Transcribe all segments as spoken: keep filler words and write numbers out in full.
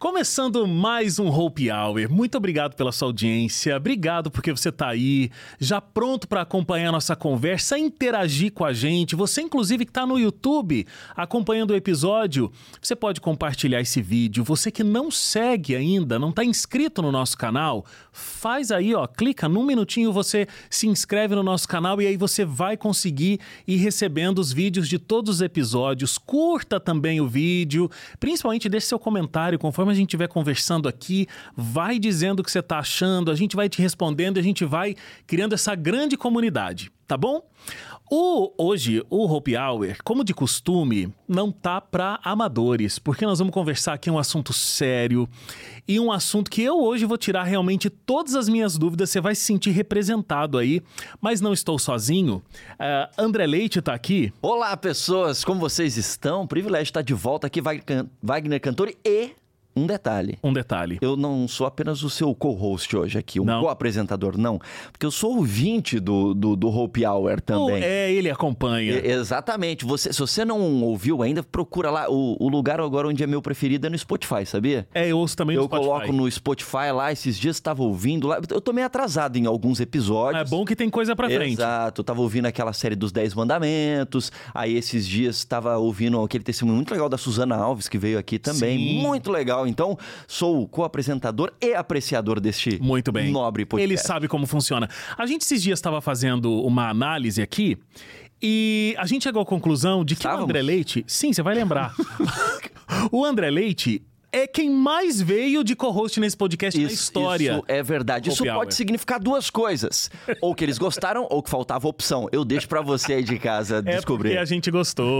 Começando mais um Hope Hour. Muito obrigado pela sua audiência, obrigado porque você está aí, já pronto para acompanhar a nossa conversa, interagir com a gente. Você, inclusive, que está no YouTube acompanhando o episódio, você pode compartilhar esse vídeo. Você que não segue ainda, não está inscrito no nosso canal, faz aí, ó, clica num minutinho, você se inscreve no nosso canal e aí você vai conseguir ir recebendo os vídeos de todos os episódios. Curta também o vídeo, principalmente deixe seu comentário conforme a gente estiver conversando aqui, vai dizendo o que você está achando, a gente vai te respondendo e a gente vai criando essa grande comunidade, tá bom? O, hoje, o Hope Hour, como de costume, não tá para amadores, porque nós vamos conversar aqui um assunto sério e um assunto que eu hoje vou tirar realmente todas as minhas dúvidas, você vai se sentir representado aí, mas não estou sozinho. Uh, André Leite tá aqui. Olá, pessoas, como vocês estão? Privilégio estar de volta aqui, Wagner Cantore e... Um detalhe. Um detalhe. Eu não sou apenas o seu co-host hoje aqui, um co-apresentador, não. Porque eu sou ouvinte do, do, do Hope Hour também. Oh, é, ele acompanha. E, exatamente. Você, se você não ouviu ainda, procura lá. O, o lugar agora onde é meu preferido é no Spotify, sabia? É, eu ouço também no eu Spotify. Eu coloco no Spotify lá, esses dias estava ouvindo lá. Eu tô meio atrasado em alguns episódios. É bom que tem coisa pra frente. Exato. Eu tava ouvindo aquela série dos Dez Mandamentos. Aí esses dias estava ouvindo aquele testemunho muito legal da Suzana Alves, que veio aqui também. Sim. Muito legal. Então, sou o co-apresentador e apreciador deste Muito bem. nobre podcast. Ele sabe como funciona. A gente esses dias estava fazendo uma análise aqui e a gente chegou à conclusão de que Estávamos. o André Leite... Sim, você vai lembrar. O André Leite... é quem mais veio de co-host nesse podcast isso, na história. Isso é verdade. Isso Hope pode Hour. significar duas coisas. Ou que eles gostaram, ou que faltava opção. Eu deixo pra você aí de casa é descobrir. É porque a gente gostou.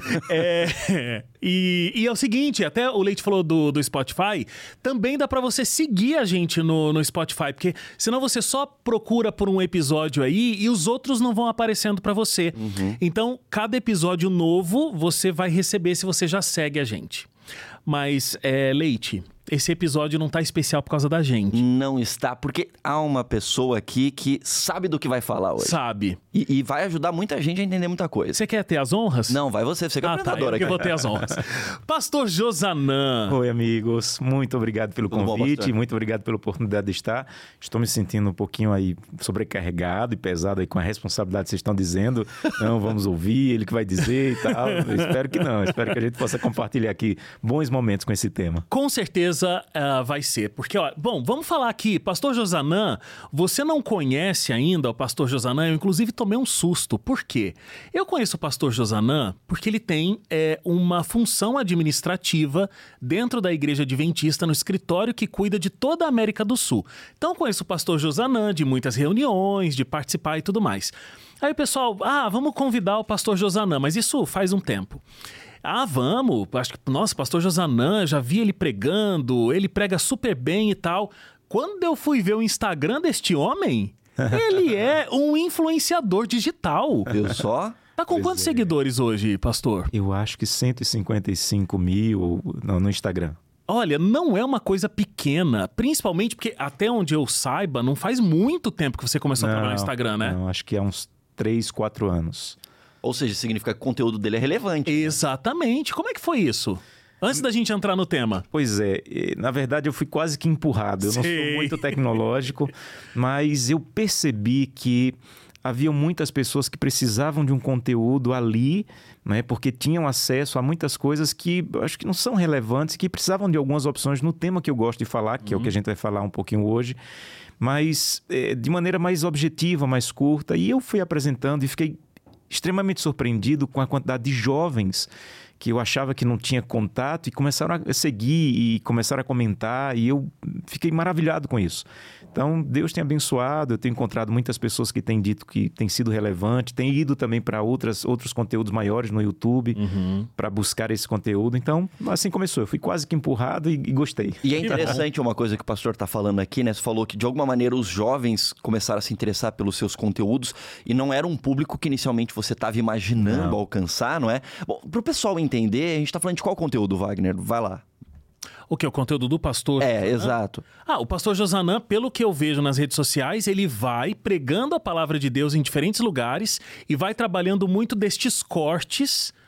é, e, e é o seguinte, até o Leite falou do, do Spotify, também dá pra você seguir a gente no, no Spotify, porque senão você só procura por um episódio aí e os outros não vão aparecendo pra você. Uhum. Então, cada episódio novo você vai receber se você já segue a gente. Mas, é, Leite, esse episódio não tá especial por causa da gente. Não está, porque há uma pessoa aqui que sabe do que vai falar hoje. Sabe. E, e vai ajudar muita gente a entender muita coisa. Você quer ter as honras? Não, vai você, você que é ah, apresentador tá, aqui. eu que vou ter as honras. Pastor Josanã. Oi, amigos. Muito obrigado pelo Tudo convite, bom, muito obrigado pela oportunidade de estar. Estou me sentindo um pouquinho aí sobrecarregado e pesado aí com a responsabilidade que vocês estão dizendo. Não, vamos ouvir, ele que vai dizer e tal. Eu espero que não, espero que a gente possa compartilhar aqui bons momentos com esse tema. Com certeza uh, vai ser, porque, ó, bom, vamos falar aqui, Pastor Josanã, você não conhece ainda o Pastor Josanã, eu inclusive tomei um susto, por quê? Eu conheço o Pastor Josanã porque ele tem é, uma função administrativa dentro da Igreja Adventista no escritório que cuida de toda a América do Sul. Então eu conheço o Pastor Josanã de muitas reuniões, de participar e tudo mais. Aí o pessoal, ah, vamos convidar o Pastor Josanã, mas isso faz um tempo. Ah, vamos, acho que, nossa, Pastor Josanã, já vi ele pregando, ele prega super bem e tal. Quando eu fui ver o Instagram deste homem, ele é um influenciador digital. Viu só? Tá com pois quantos é. seguidores hoje, pastor? Eu acho que cento e cinquenta e cinco mil no, no Instagram. Olha, não é uma coisa pequena, principalmente porque até onde eu saiba, não faz muito tempo que você começou não, a trabalhar no Instagram, né? Não, acho que há uns três, quatro anos. Ou seja, significa que o conteúdo dele é relevante. Exatamente. Né? Como é que foi isso? Antes da gente entrar no tema. Pois é, na verdade eu fui quase que empurrado. Eu Sei. não sou muito tecnológico, mas eu percebi que havia muitas pessoas que precisavam de um conteúdo ali, né, porque tinham acesso a muitas coisas que acho que não são relevantes, que precisavam de algumas opções no tema que eu gosto de falar, que uhum. é o que a gente vai falar um pouquinho hoje, mas é, de maneira mais objetiva, mais curta. E eu fui apresentando e fiquei extremamente surpreendido com a quantidade de jovens que eu achava que não tinha contato e começaram a seguir e começaram a comentar e eu fiquei maravilhado com isso. Então, Deus tem abençoado, eu tenho encontrado muitas pessoas que têm dito que tem sido relevante, tem ido também para outros conteúdos maiores no YouTube uhum. para buscar esse conteúdo. Então, assim começou. Eu fui quase que empurrado e, e gostei. E é interessante uma coisa que o pastor está falando aqui, né? Você falou que de alguma maneira os jovens começaram a se interessar pelos seus conteúdos e não era um público que inicialmente você estava imaginando não. alcançar, não é? Bom, para o pessoal entender, a gente tá falando de qual conteúdo, Wagner? Vai lá. O que? O conteúdo do pastor? É, Josanã? Exato. Ah, o pastor Josanã, pelo que eu vejo nas redes sociais, ele vai pregando a palavra de Deus em diferentes lugares e vai trabalhando muito destes cortes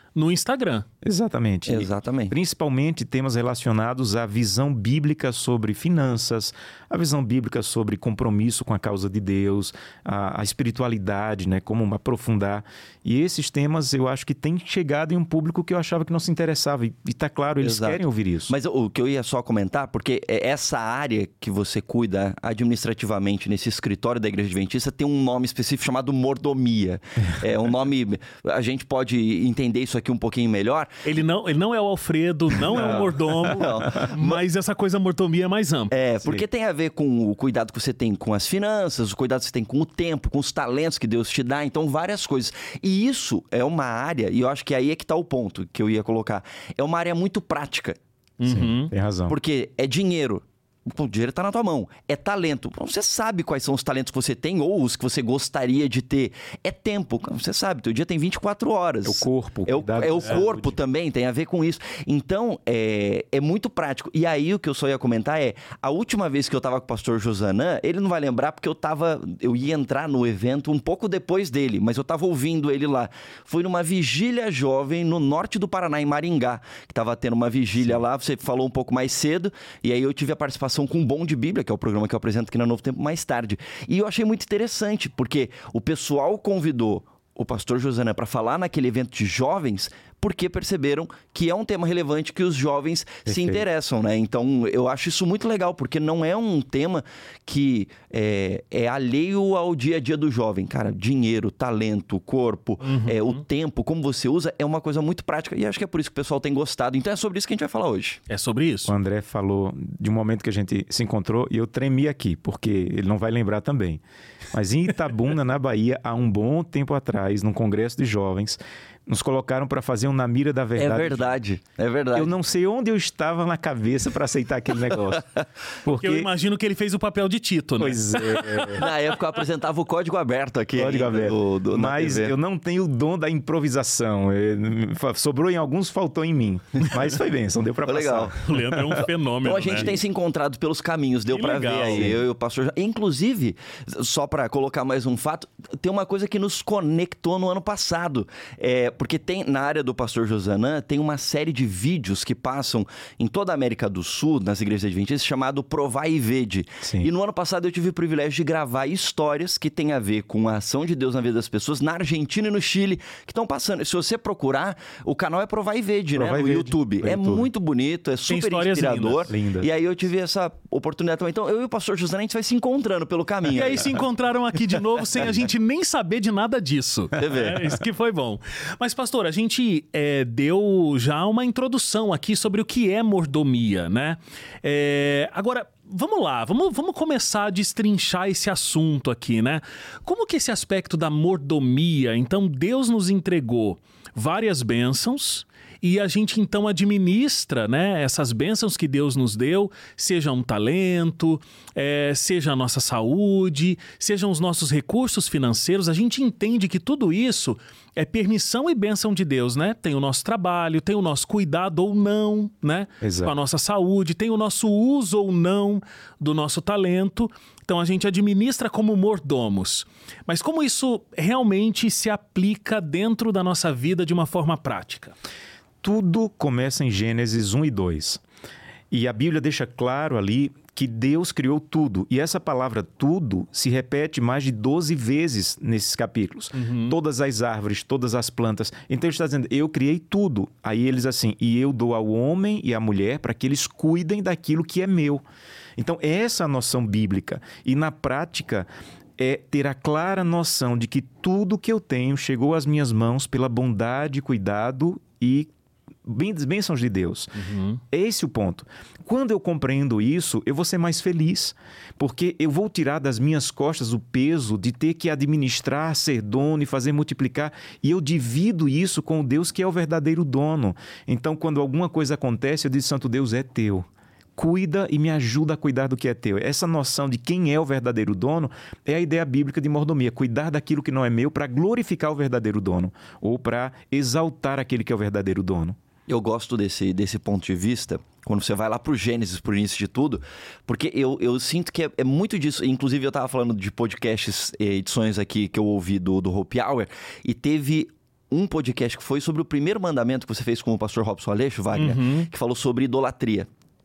no Instagram. Exatamente. Exatamente. Principalmente temas relacionados à visão bíblica sobre finanças, a visão bíblica sobre compromisso com a causa de Deus, a, a espiritualidade, né? Como aprofundar. E esses temas eu acho que têm chegado em um público que eu achava que não se interessava. E está claro, eles Exato. querem ouvir isso. Mas o que eu ia só comentar, porque essa área que você cuida administrativamente nesse escritório da Igreja Adventista tem um nome específico chamado mordomia. É um nome... A gente pode entender isso aqui um pouquinho melhor. Ele não, ele não é o Alfredo, não, não. é o mordomo, não. Mas essa coisa mordomia é mais ampla. É, porque Sim. tem a ver com o cuidado que você tem com as finanças, o cuidado que você tem com o tempo, com os talentos que Deus te dá, então várias coisas. E isso é uma área, e eu acho que aí é que está o ponto que eu ia colocar, é uma área muito prática. Sim, tem razão. Porque é dinheiro. O dinheiro está na tua mão. É talento. Você sabe quais são os talentos que você tem ou os que você gostaria de ter. É tempo. Você sabe, teu dia tem vinte e quatro horas. É o corpo. É o, é o corpo também, tem a ver com isso. Então, é, é muito prático. E aí, o que eu só ia comentar é, a última vez que eu estava com o pastor Josanã, ele não vai lembrar porque eu tava, eu ia entrar no evento um pouco depois dele, mas eu estava ouvindo ele lá. Foi numa vigília jovem no norte do Paraná, em Maringá, que estava tendo uma vigília Sim. lá. Você falou um pouco mais cedo, e aí eu tive a participação com o Bom de Bíblia, que é o programa que eu apresento aqui na Novo Tempo mais tarde. E eu achei muito interessante, porque o pessoal convidou o pastor Josanã para falar naquele evento de jovens, porque perceberam que é um tema relevante que os jovens Perfeito. se interessam, né? Então, eu acho isso muito legal, porque não é um tema que é, é alheio ao dia a dia do jovem. Cara, dinheiro, talento, corpo, uhum. é, o tempo, como você usa, é uma coisa muito prática. E acho que é por isso que o pessoal tem gostado. Então, é sobre isso que a gente vai falar hoje. É sobre isso. O André falou de um momento que a gente se encontrou e eu tremi aqui, porque ele não vai lembrar também. Mas em Itabuna, na Bahia, há um bom tempo atrás, num congresso de jovens, nos colocaram para fazer um Na Mira da Verdade. É verdade, é verdade. Eu não sei onde eu estava na cabeça para aceitar aquele negócio. Porque eu imagino que ele fez o papel de Tito, né? Pois é. Na época eu apresentava o código aberto aqui. Código aberto. Do, do, Mas eu não tenho o dom da improvisação. Sobrou em alguns, faltou em mim. Mas foi bênção, deu para passar. Legal. O Leandro é um fenômeno, Então a gente né? tem se encontrado pelos caminhos, deu para ver aí. Eu e o pastor... Inclusive, só para colocar mais um fato, tem uma coisa que nos conectou no ano passado. É, porque tem na área do pastor Josanã, tem uma série de vídeos que passam em toda a América do Sul, nas igrejas adventistas, chamado Provai e Vede. Sim. E no ano passado eu tive o privilégio de gravar histórias que têm a ver com a ação de Deus na vida das pessoas na Argentina e no Chile, que estão passando. Se você procurar, o canal é Provai e Vede, né? No YouTube. É muito bonito, é super inspirador. Lindas, lindas. E aí eu tive essa oportunidade também. Então eu e o pastor Josanã, a gente vai se encontrando pelo caminho. E aí se encontraram aqui de novo sem a gente nem saber de nada disso. Você vê. É, isso que foi bom. Mas, pastor, a gente é, deu já uma introdução aqui sobre o que é mordomia, né? É, agora, vamos lá, vamos, vamos começar a destrinchar esse assunto aqui, né? Como que esse aspecto da mordomia, então Deus nos entregou várias bênçãos e a gente então administra, né, essas bênçãos que Deus nos deu, seja um talento, é, seja a nossa saúde, sejam os nossos recursos financeiros, a gente entende que tudo isso é permissão e bênção de Deus, né? Tem o nosso trabalho, tem o nosso cuidado ou não, né? Exato. Com a nossa saúde, tem o nosso uso ou não do nosso talento. Então a gente administra como mordomos. Mas como isso realmente se aplica dentro da nossa vida de uma forma prática? Tudo começa em Gênesis um e dois. E a Bíblia deixa claro ali que Deus criou tudo. E essa palavra tudo se repete mais de doze vezes nesses capítulos. Uhum. Todas as árvores, todas as plantas. Então ele está dizendo, eu criei tudo. Aí eles assim, e eu dou ao homem e à mulher para que eles cuidem daquilo que é meu. Então essa é a noção bíblica. E na prática é ter a clara noção de que tudo que eu tenho chegou às minhas mãos pela bondade, cuidado e bênçãos de Deus. Uhum. Esse é o ponto. Quando eu compreendo isso, eu vou ser mais feliz, porque eu vou tirar das minhas costas o peso de ter que administrar, ser dono e fazer multiplicar, e eu divido isso com o Deus que é o verdadeiro dono. Então, quando alguma coisa acontece, eu digo, Santo Deus, é teu. Cuida e me ajuda a cuidar do que é teu. Essa noção de quem é o verdadeiro dono é a ideia bíblica de mordomia. Cuidar daquilo que não é meu para glorificar o verdadeiro dono ou para exaltar aquele que é o verdadeiro dono. Eu gosto desse, desse ponto de vista, quando você vai lá para o Gênesis, para o início de tudo, porque eu, eu sinto que é, é muito disso. Inclusive, eu estava falando de podcasts, edições aqui que eu ouvi do, do Hope Hour, e teve um podcast que foi sobre o primeiro mandamento que você fez com o pastor Robson Aleixo, Wagner, uhum. que falou sobre idolatria.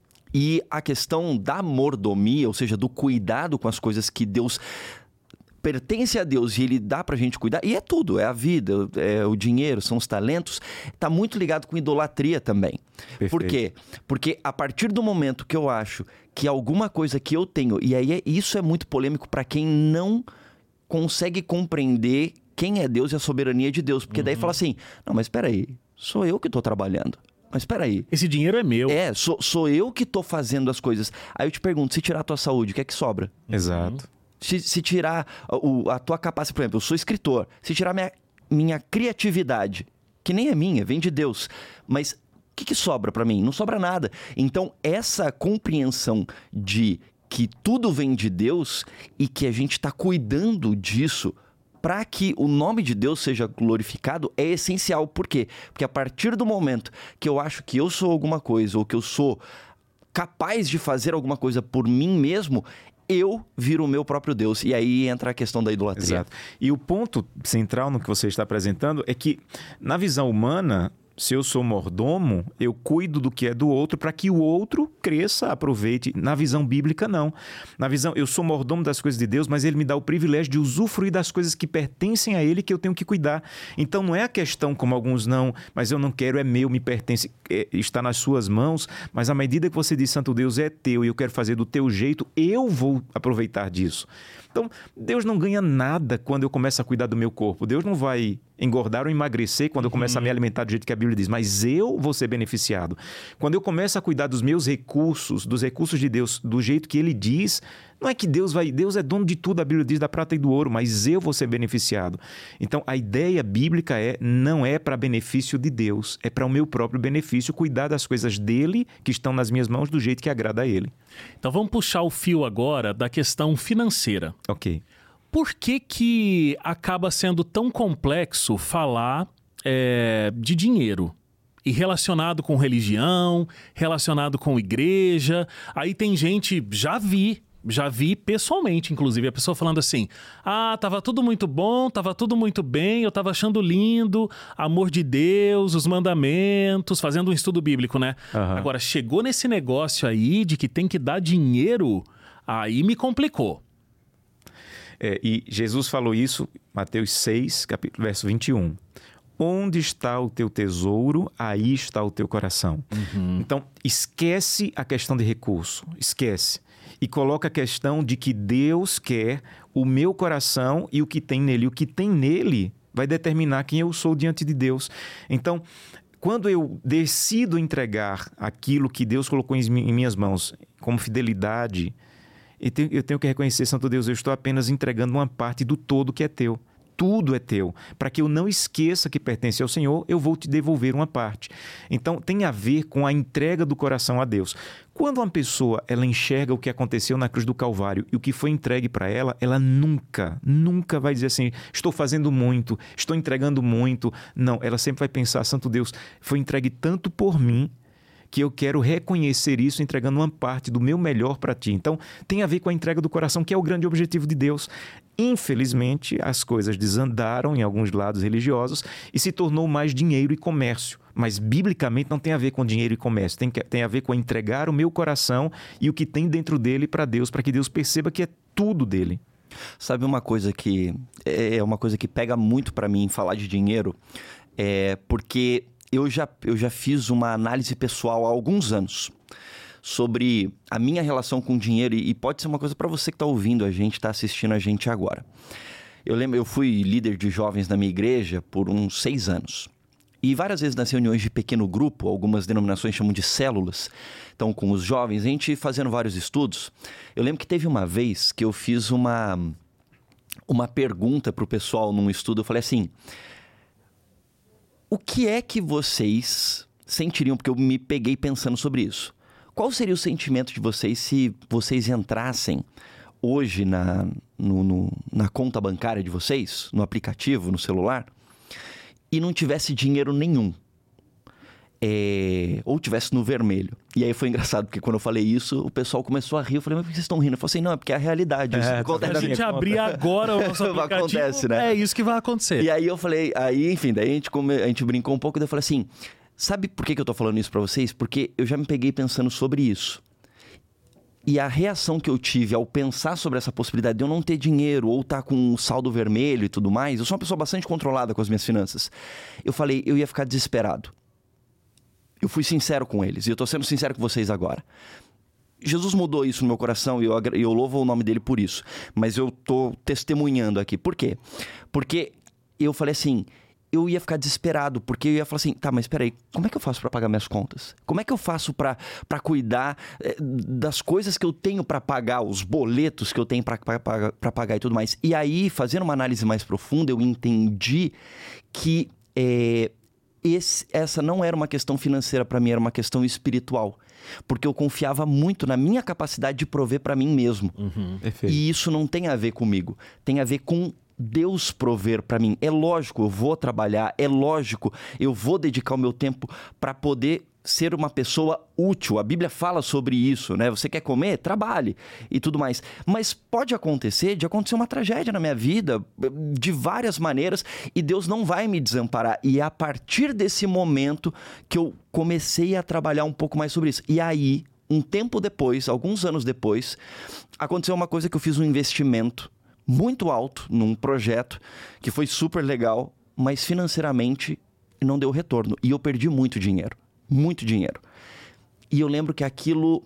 E a questão da mordomia, ou seja, do cuidado com as coisas que Deus pertence a Deus e Ele dá pra gente cuidar, e é tudo, é a vida, é o dinheiro, são os talentos, tá muito ligado com idolatria também. Perfeito. Por quê? Porque a partir do momento que eu acho que alguma coisa que eu tenho, e aí é, isso é muito polêmico para quem não consegue compreender quem é Deus e a soberania de Deus, porque uhum. daí fala assim, não, mas espera aí, sou eu que tô trabalhando. Mas espera aí. Esse dinheiro é meu. É, sou, sou eu que tô fazendo as coisas. Aí eu te pergunto, se tirar a tua saúde, o que é que sobra? Exato. Se, se tirar o, a tua capacidade, por exemplo, eu sou escritor, se tirar minha, minha criatividade, que nem é minha, vem de Deus, mas o que, que sobra para mim? Não sobra nada. Então, essa compreensão de que tudo vem de Deus e que a gente está cuidando disso para que o nome de Deus seja glorificado é essencial. Por quê? Porque a partir do momento que eu acho que eu sou alguma coisa ou que eu sou capaz de fazer alguma coisa por mim mesmo, eu viro o meu próprio Deus. E aí entra a questão da idolatria. Exato. E o ponto central no que você está apresentando é que, na visão humana, se eu sou mordomo, eu cuido do que é do outro para que o outro cresça, aproveite. Na visão bíblica, não. Na visão, eu sou mordomo das coisas de Deus, mas Ele me dá o privilégio de usufruir das coisas que pertencem a Ele, que eu tenho que cuidar. Então, não é a questão, como alguns não, mas eu não quero, é meu, me pertence, é, está nas suas mãos, mas à medida que você diz, Santo Deus, é teu e eu quero fazer do teu jeito, eu vou aproveitar disso. Então, Deus não ganha nada quando eu começo a cuidar do meu corpo. Deus não vai engordar ou emagrecer quando eu começo uhum. a me alimentar do jeito que a Bíblia diz, mas eu vou ser beneficiado. Quando eu começo a cuidar dos meus recursos, dos recursos de Deus, do jeito que Ele diz, não é que Deus vai... Deus é dono de tudo, a Bíblia diz, da prata e do ouro, mas eu vou ser beneficiado. Então, a ideia bíblica é, não é para benefício de Deus, é para o meu próprio benefício, cuidar das coisas dele, que estão nas minhas mãos, do jeito que agrada a Ele. Então, vamos puxar o fio agora da questão financeira. Ok. Por que que acaba sendo tão complexo falar é, de dinheiro? E relacionado com religião, relacionado com igreja. Aí tem gente, já vi, já vi pessoalmente, inclusive, a pessoa falando assim, ah, tava tudo muito bom, tava tudo muito bem, eu tava achando lindo, amor de Deus, os mandamentos, fazendo um estudo bíblico, né? Uhum. Agora, chegou nesse negócio aí de que tem que dar dinheiro, aí me complicou. É, e Jesus falou isso, Mateus seis, capítulo, verso vinte e um. Onde está o teu tesouro, aí está o teu coração. Uhum. Então, esquece a questão de recurso, esquece. E coloca a questão de que Deus quer o meu coração e o que tem nele. O que tem nele vai determinar quem eu sou diante de Deus. Então, quando eu decido entregar aquilo que Deus colocou em minhas mãos como fidelidade, eu tenho que reconhecer, Santo Deus, eu estou apenas entregando uma parte do todo que é teu. Tudo é teu. Para que eu não esqueça que pertence ao Senhor, eu vou te devolver uma parte. Então, tem a ver com a entrega do coração a Deus. Quando uma pessoa ela enxerga o que aconteceu na cruz do Calvário e o que foi entregue para ela, ela nunca, nunca vai dizer assim, estou fazendo muito, estou entregando muito. Não, ela sempre vai pensar, Santo Deus, foi entregue tanto por mim, que eu quero reconhecer isso entregando uma parte do meu melhor para ti. Então, tem a ver com a entrega do coração, que é o grande objetivo de Deus. Infelizmente, as coisas desandaram em alguns lados religiosos e se tornou mais dinheiro e comércio. Mas, biblicamente, não tem a ver com dinheiro e comércio. Tem, que, tem a ver com entregar o meu coração e o que tem dentro dele para Deus, para que Deus perceba que é tudo dele. Sabe uma coisa que... É uma coisa que pega muito para mim falar de dinheiro? É porque... Eu já, eu já fiz uma análise pessoal há alguns anos sobre a minha relação com dinheiro e pode ser uma coisa para você que está ouvindo a gente, está assistindo a gente agora. Eu lembro, eu fui líder de jovens na minha igreja por uns seis anos. E várias vezes nas reuniões de pequeno grupo, algumas denominações chamam de células, então com os jovens, a gente fazendo vários estudos. Eu lembro que teve uma vez que eu fiz uma, uma pergunta para o pessoal num estudo, eu falei assim... O que é que vocês sentiriam? Porque eu me peguei pensando sobre isso. Qual seria o sentimento de vocês se vocês entrassem hoje na, no, no, na conta bancária de vocês, no aplicativo, no celular, e não tivesse dinheiro nenhum? é, ou tivesse no vermelho. E aí foi engraçado, porque quando eu falei isso, o pessoal começou a rir. Eu falei, mas por que vocês estão rindo? Eu falei assim, não, é porque é a realidade. Isso é, acontece. A gente abrir agora o nosso aplicativo, acontece, né? É isso que vai acontecer. E aí eu falei, aí enfim, daí a gente, come, a gente brincou um pouco, daí eu falei assim, sabe por que, que eu tô falando isso pra vocês? Porque eu já me peguei pensando sobre isso. E a reação que eu tive ao pensar sobre essa possibilidade de eu não ter dinheiro ou estar com um saldo vermelho e tudo mais, eu sou uma pessoa bastante controlada com as minhas finanças. Eu falei, eu ia ficar desesperado. Eu fui sincero com eles e eu tô sendo sincero com vocês agora. Jesus mudou isso no meu coração e eu, eu louvo o nome dele por isso. Mas eu tô testemunhando aqui. Por quê? Porque eu falei assim... eu ia ficar desesperado, porque eu ia falar assim, tá, mas peraí, como é que eu faço para pagar minhas contas? Como é que eu faço para para cuidar eh, das coisas que eu tenho para pagar, os boletos que eu tenho para para pagar e tudo mais? E aí, fazendo uma análise mais profunda, eu entendi que eh, esse, essa não era uma questão financeira para mim, era uma questão espiritual. Porque eu confiava muito na minha capacidade de prover para mim mesmo. Uhum. E isso não tem a ver comigo, tem a ver com Deus prover para mim. É lógico, eu vou trabalhar, é lógico, eu vou dedicar o meu tempo para poder ser uma pessoa útil. A Bíblia fala sobre isso, né? Você quer comer? Trabalhe e tudo mais. Mas pode acontecer de acontecer uma tragédia na minha vida, de várias maneiras, e Deus não vai me desamparar. E é a partir desse momento que eu comecei a trabalhar um pouco mais sobre isso. E aí, um tempo depois, alguns anos depois, aconteceu uma coisa que eu fiz um investimento muito alto num projeto que foi super legal, mas financeiramente não deu retorno. E eu perdi muito dinheiro. Muito dinheiro. E eu lembro que aquilo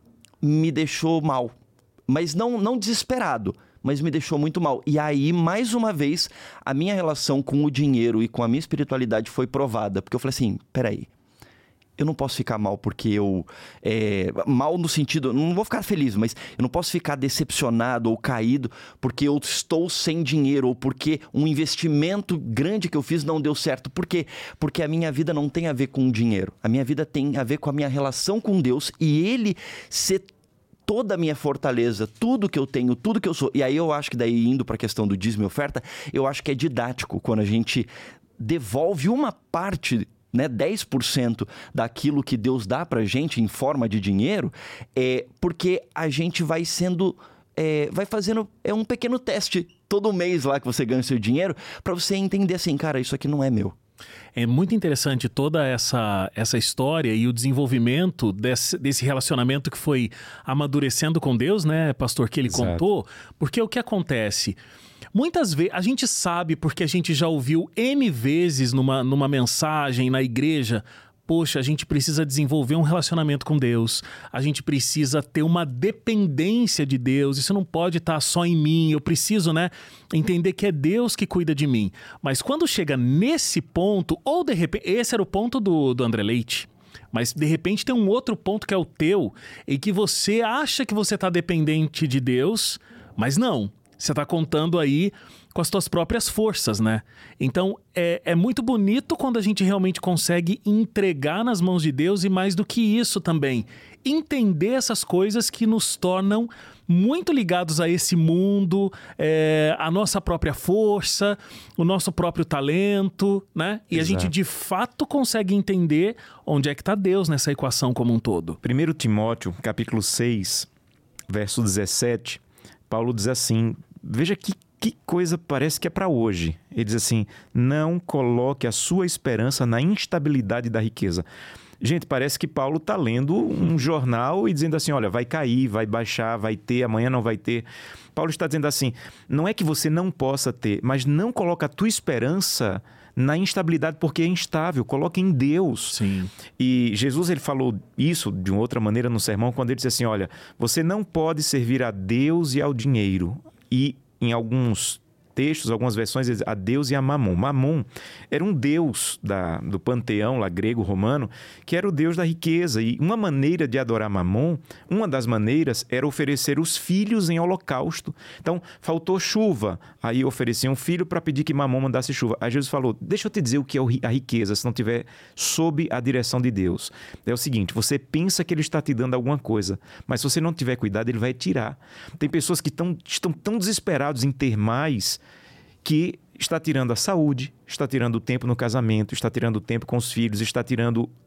me deixou mal. Mas não, não desesperado, mas me deixou muito mal. E aí, mais uma vez, a minha relação com o dinheiro e com a minha espiritualidade foi provada. Porque eu falei assim, peraí, eu não posso ficar mal porque eu... É, mal no sentido... Não vou ficar feliz, mas eu não posso ficar decepcionado ou caído porque eu estou sem dinheiro ou porque um investimento grande que eu fiz não deu certo. Por quê? Porque a minha vida não tem a ver com o dinheiro. A minha vida tem a ver com a minha relação com Deus e Ele ser toda a minha fortaleza, tudo que eu tenho, tudo que eu sou. E aí eu acho que daí, indo para a questão do dízimo e oferta, eu acho que é didático quando a gente devolve uma parte... Né, dez por cento daquilo que Deus dá pra gente em forma de dinheiro, é porque a gente vai sendo, é, vai fazendo é um pequeno teste todo mês lá que você ganha o seu dinheiro, pra você entender assim, cara, isso aqui não é meu. É muito interessante toda essa, essa história e o desenvolvimento desse, desse relacionamento que foi amadurecendo com Deus, né, pastor, que ele Exato. contou, porque o que acontece... Muitas vezes, a gente sabe porque a gente já ouviu N vezes numa, numa mensagem na igreja, poxa, a gente precisa desenvolver um relacionamento com Deus, a gente precisa ter uma dependência de Deus, isso não pode estar só em mim, eu preciso, né, entender que é Deus que cuida de mim. Mas quando chega nesse ponto, ou de repente, esse era o ponto do, do André Leite, mas de repente tem um outro ponto que é o teu, em que você acha que você está dependente de Deus, mas não. Você está contando aí com as tuas próprias forças, né? Então, é, é muito bonito quando a gente realmente consegue entregar nas mãos de Deus e mais do que isso também, entender essas coisas que nos tornam muito ligados a esse mundo, é, a nossa própria força, o nosso próprio talento, né? E Exato. a gente, de fato, consegue entender onde é que está Deus nessa equação como um todo. primeiro Timóteo, capítulo seis, verso dezessete, Paulo diz assim, veja que, que coisa parece que é para hoje. Ele diz assim, não coloque a sua esperança na instabilidade da riqueza. Gente, parece que Paulo está lendo um jornal e dizendo assim, olha, vai cair, vai baixar, vai ter, amanhã não vai ter. Paulo está dizendo assim, não é que você não possa ter, mas não coloque a tua esperança na instabilidade, porque é instável. Coloque em Deus. Sim. E Jesus, ele falou isso de uma outra maneira no sermão, quando ele disse assim, olha, você não pode servir a Deus e ao dinheiro. E em alguns textos, algumas versões, ele diz a Deus e a Mamon. Mamon era um deus da, do panteão lá grego-romano, que era o deus da riqueza. E uma maneira de adorar Mamon, uma das maneiras era oferecer os filhos em holocausto. Então, faltou chuva, aí ofereciam um filho para pedir que Mamon mandasse chuva. Aí Jesus falou, deixa eu te dizer o que é a riqueza, se não tiver sob a direção de Deus. É o seguinte, você pensa que ele está te dando alguma coisa, mas se você não tiver cuidado, ele vai tirar. Tem pessoas que tão, estão tão desesperados em ter mais, que está tirando a saúde, está tirando o tempo no casamento, está tirando o tempo com os filhos, está tirando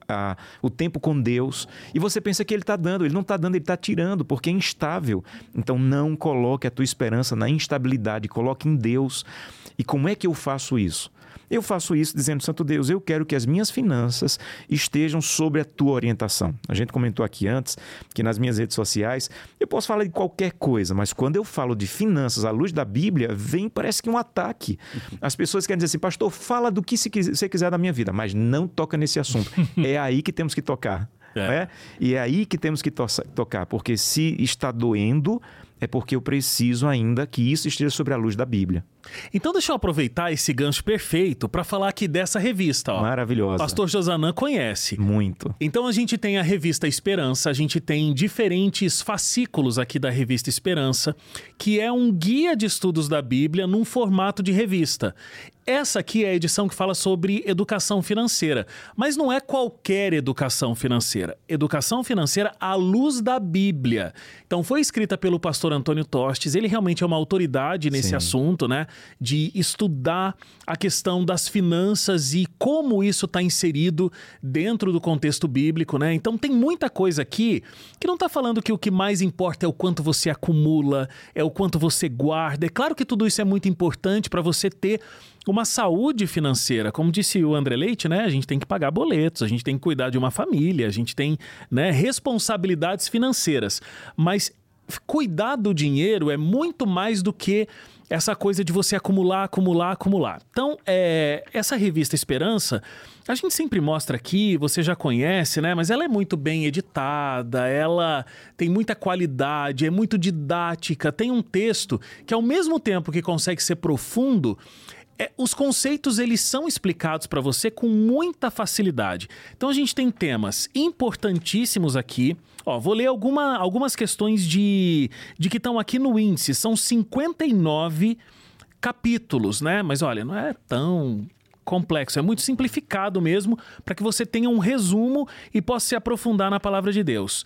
a, o tempo com Deus. E você pensa que ele está dando, ele não está dando, ele está tirando, porque é instável. Então não coloque a tua esperança na instabilidade, coloque em Deus. E como é que eu faço isso? Eu faço isso dizendo, Santo Deus, eu quero que as minhas finanças estejam sob a tua orientação. A gente comentou aqui antes que nas minhas redes sociais eu posso falar de qualquer coisa, mas quando eu falo de finanças à luz da Bíblia, vem, parece que um ataque. As pessoas querem dizer assim, pastor, fala do que você quiser da minha vida, mas não toca nesse assunto. É aí que temos que tocar. É. É? E é aí que temos que to- tocar, porque se está doendo, é porque eu preciso ainda que isso esteja sobre a luz da Bíblia. Então deixa eu aproveitar esse gancho perfeito para falar aqui dessa revista. Ó. Maravilhosa. Pastor Josanã conhece. Muito. Então a gente tem a revista Esperança, a gente tem diferentes fascículos aqui da revista Esperança, que é um guia de estudos da Bíblia num formato de revista. Essa aqui é a edição que fala sobre educação financeira, mas não é qualquer educação financeira. Educação financeira à luz da Bíblia. Então foi escrita pelo pastor Antônio Tostes, ele realmente é uma autoridade nesse Sim. assunto, né? De estudar a questão das finanças e como isso está inserido dentro do contexto bíblico, né? Então tem muita coisa aqui que não está falando que o que mais importa é o quanto você acumula, é o quanto você guarda. É claro que tudo isso é muito importante para você ter uma saúde financeira. Como disse o André Leite, né? A gente tem que pagar boletos, a gente tem que cuidar de uma família, a gente tem, né, responsabilidades financeiras. Mas cuidar do dinheiro é muito mais do que essa coisa de você acumular, acumular, acumular. Então, é, essa revista Esperança, a gente sempre mostra aqui, você já conhece, né? Mas ela é muito bem editada, ela tem muita qualidade, é muito didática, tem um texto que ao mesmo tempo que consegue ser profundo, É, os conceitos, eles são explicados para você com muita facilidade. Então, a gente tem temas importantíssimos aqui. Ó, vou ler alguma, algumas questões de, de que estão aqui no índice. São cinquenta e nove capítulos, né? Mas, olha, não é tão complexo. É muito simplificado mesmo para que você tenha um resumo e possa se aprofundar na palavra de Deus.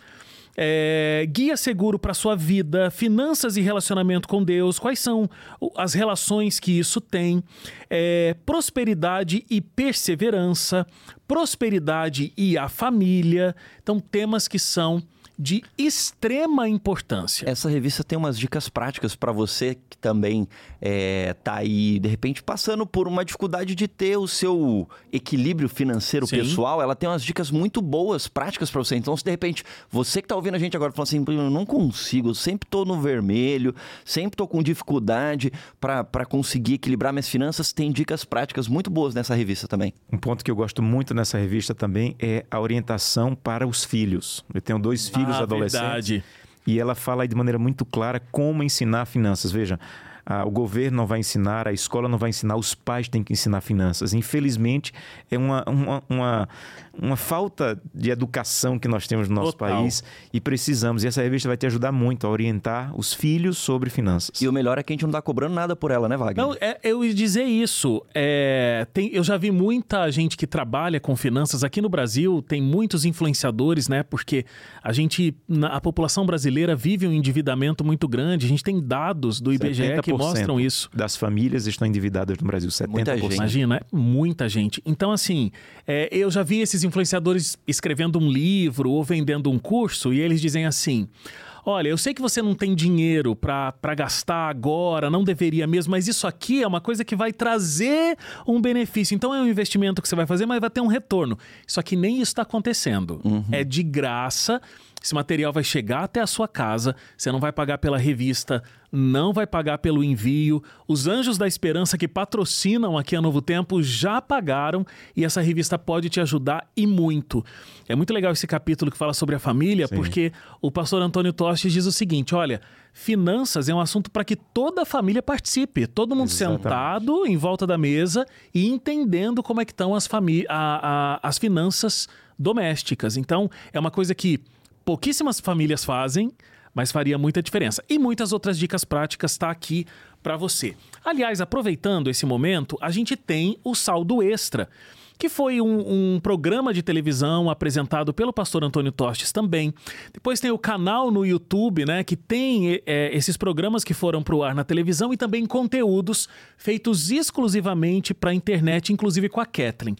É, guia seguro para sua vida, finanças e relacionamento com Deus, quais são as relações que isso tem, é, prosperidade e perseverança, prosperidade e a família. Então, temas que são de extrema importância. Essa revista tem umas dicas práticas para você que também é, tá aí, de repente, passando por uma dificuldade de ter o seu equilíbrio financeiro Sim. pessoal. Ela tem umas dicas muito boas, práticas para você. Então, se de repente, você que tá ouvindo a gente agora falando assim, eu não consigo, eu sempre tô no vermelho, sempre tô com dificuldade para conseguir equilibrar minhas finanças, tem dicas práticas muito boas nessa revista também. Um ponto que eu gosto muito nessa revista também é a orientação para os filhos. Eu tenho dois filhos ah, adolescentes. Verdade. E ela fala aí de maneira muito clara como ensinar finanças. Veja, ah, o governo não vai ensinar, a escola não vai ensinar, os pais têm que ensinar finanças. Infelizmente, é uma, uma, uma, uma falta de educação que nós temos no nosso Total. país e precisamos. E essa revista vai te ajudar muito a orientar os filhos sobre finanças. E o melhor é que a gente não está cobrando nada por ela, né, Wagner? Não, é, eu ia dizer isso. É, tem, eu já vi muita gente que trabalha com finanças. Aqui no Brasil tem muitos influenciadores, né? Porque a gente, a população brasileira vive um endividamento muito grande. A gente tem dados do I B G E que mostram isso. Das famílias estão endividadas no Brasil, setenta por cento. Muita gente. Imagina, é muita gente. Então, assim, é, eu já vi esses influenciadores escrevendo um livro ou vendendo um curso e eles dizem assim: olha, eu sei que você não tem dinheiro para gastar agora, não deveria mesmo, mas isso aqui é uma coisa que vai trazer um benefício. Então é um investimento que você vai fazer, mas vai ter um retorno. Isso aqui nem isso está acontecendo. Uhum. É de graça. Esse material vai chegar até a sua casa, você não vai pagar pela revista, não vai pagar pelo envio. Os Anjos da Esperança que patrocinam aqui a Novo Tempo já pagaram e essa revista pode te ajudar e muito. É muito legal esse capítulo que fala sobre a família, Sim. porque o pastor Antônio Tostes diz o seguinte: olha, finanças é um assunto para que toda a família participe, todo mundo Exatamente. sentado em volta da mesa e entendendo como é que estão as, famí- a, a, as finanças domésticas. Então, é uma coisa que pouquíssimas famílias fazem, mas faria muita diferença. E muitas outras dicas práticas tá aqui para você. Aliás, aproveitando esse momento, a gente tem o Saldo Extra, que foi um, um programa de televisão apresentado pelo pastor Antônio Tostes também. Depois tem o canal no YouTube, né, que tem é, esses programas que foram para o ar na televisão e também conteúdos feitos exclusivamente para a internet, inclusive com a Kathleen.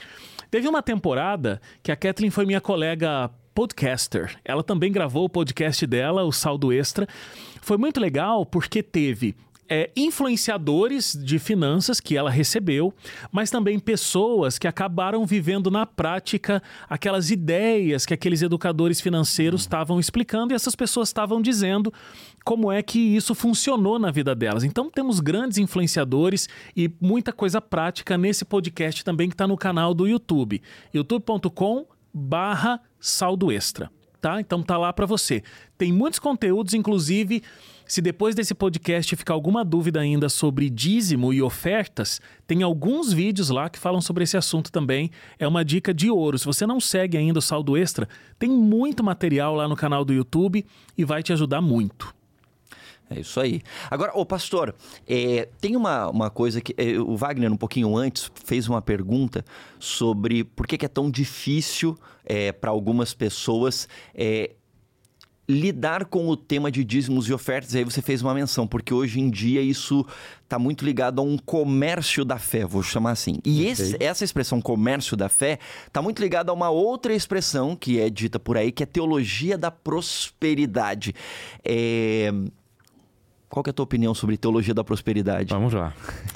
Teve uma temporada que a Kathleen foi minha colega podcaster. Ela também gravou o podcast dela, o Saldo Extra. Foi muito legal porque teve é, influenciadores de finanças que ela recebeu, mas também pessoas que acabaram vivendo na prática aquelas ideias que aqueles educadores financeiros estavam explicando, e essas pessoas estavam dizendo como é que isso funcionou na vida delas. Então temos grandes influenciadores e muita coisa prática nesse podcast também, que está no canal do YouTube, youtube ponto com barra saldo extra. Tá? Então tá lá para você. Tem muitos conteúdos, inclusive, se depois desse podcast ficar alguma dúvida ainda sobre dízimo e ofertas, tem alguns vídeos lá que falam sobre esse assunto também. É uma dica de ouro. Se você não segue ainda o Saldo Extra, tem muito material lá no canal do YouTube e vai te ajudar muito. É isso aí. Agora, ô pastor, é, tem uma, uma coisa que... É, o Wagner, um pouquinho antes, fez uma pergunta sobre por que, que é tão difícil é, para algumas pessoas é, lidar com o tema de dízimos e ofertas. Aí você fez uma menção, porque hoje em dia isso está muito ligado a um comércio da fé, vou chamar assim. E esse, essa expressão comércio da fé está muito ligada a uma outra expressão que é dita por aí, que é teologia da prosperidade. É... Qual que é a tua opinião sobre teologia da prosperidade? Vamos lá.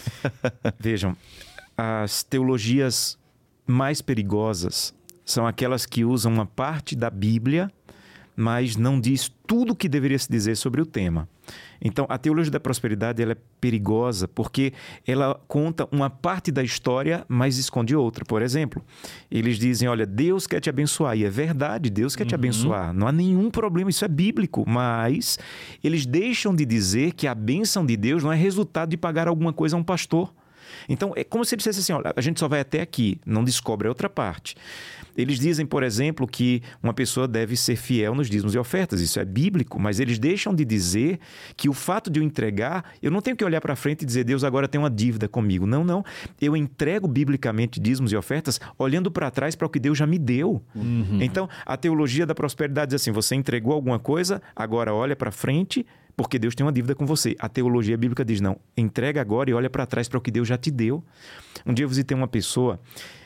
Vejam, as teologias mais perigosas são aquelas que usam uma parte da Bíblia, mas não diz tudo o que deveria se dizer sobre o tema. Então, a teologia da prosperidade ela é perigosa porque ela conta uma parte da história, mas esconde outra. Por exemplo, eles dizem, olha, Deus quer te abençoar. E é verdade, Deus quer uhum. te abençoar. Não há nenhum problema, isso é bíblico. Mas eles deixam de dizer que a bênção de Deus não é resultado de pagar alguma coisa a um pastor. Então, é como se ele dissesse assim, olha, a gente só vai até aqui, não descobre a outra parte. Eles dizem, por exemplo, que uma pessoa deve ser fiel nos dízimos e ofertas. Isso é bíblico, mas eles deixam de dizer que o fato de eu entregar, eu não tenho que olhar para frente e dizer, Deus agora tem uma dívida comigo. Não, não. Eu entrego biblicamente dízimos e ofertas olhando para trás para o que Deus já me deu. Uhum. Então, a teologia da prosperidade diz assim, você entregou alguma coisa, agora olha para frente, porque Deus tem uma dívida com você. A teologia bíblica diz, não, entrega agora e olha para trás para o que Deus já te deu. Um dia eu visitei uma pessoa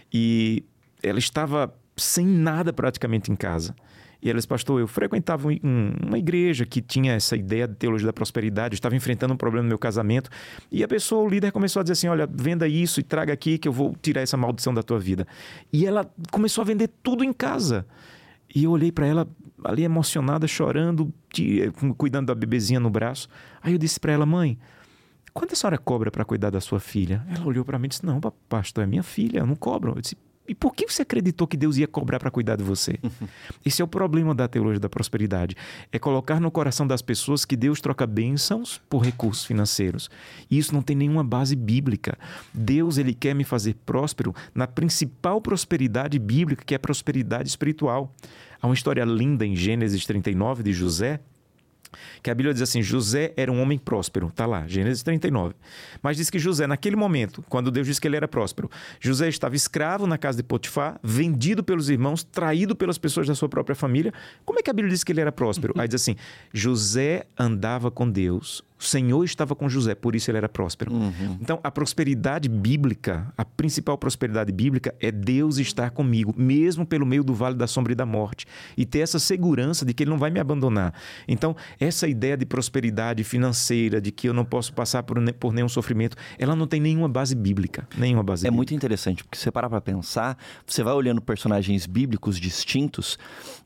e ela estava sem nada praticamente em casa. E ela disse, pastor, eu frequentava um, uma igreja que tinha essa ideia de teologia da prosperidade, eu estava enfrentando um problema no meu casamento, e a pessoa, o líder, começou a dizer assim, olha, venda isso e traga aqui que eu vou tirar essa maldição da tua vida. E ela começou a vender tudo em casa. E eu olhei para ela ali emocionada, chorando, cuidando da bebezinha no braço. Aí eu disse para ela, mãe, quanto a senhora cobra para cuidar da sua filha? Ela olhou para mim e disse, não, pastor, é minha filha, eu não cobro. Eu disse, e por que você acreditou que Deus ia cobrar para cuidar de você? Esse é o problema da teologia da prosperidade. É colocar no coração das pessoas que Deus troca bênçãos por recursos financeiros. E isso não tem nenhuma base bíblica. Deus, ele quer me fazer próspero na principal prosperidade bíblica, que é a prosperidade espiritual. Há uma história linda em Gênesis trinta e nove de José, que a Bíblia diz assim, José era um homem próspero, está lá, Gênesis trinta e nove. Mas diz que José, naquele momento, quando Deus disse que ele era próspero, José estava escravo na casa de Potifar, vendido pelos irmãos, traído pelas pessoas da sua própria família. Como é que a Bíblia diz que ele era próspero? Aí diz assim, José andava com Deus, o Senhor estava com José, por isso ele era próspero. Uhum. Então, a prosperidade bíblica, a principal prosperidade bíblica é Deus estar comigo, mesmo pelo meio do vale da sombra e da morte. E ter essa segurança de que Ele não vai me abandonar. Então, essa ideia de prosperidade financeira, de que eu não posso passar por, por nenhum sofrimento, ela não tem nenhuma base bíblica. Nenhuma base é bíblica. Muito interessante, porque você para para pensar, você vai olhando personagens bíblicos distintos,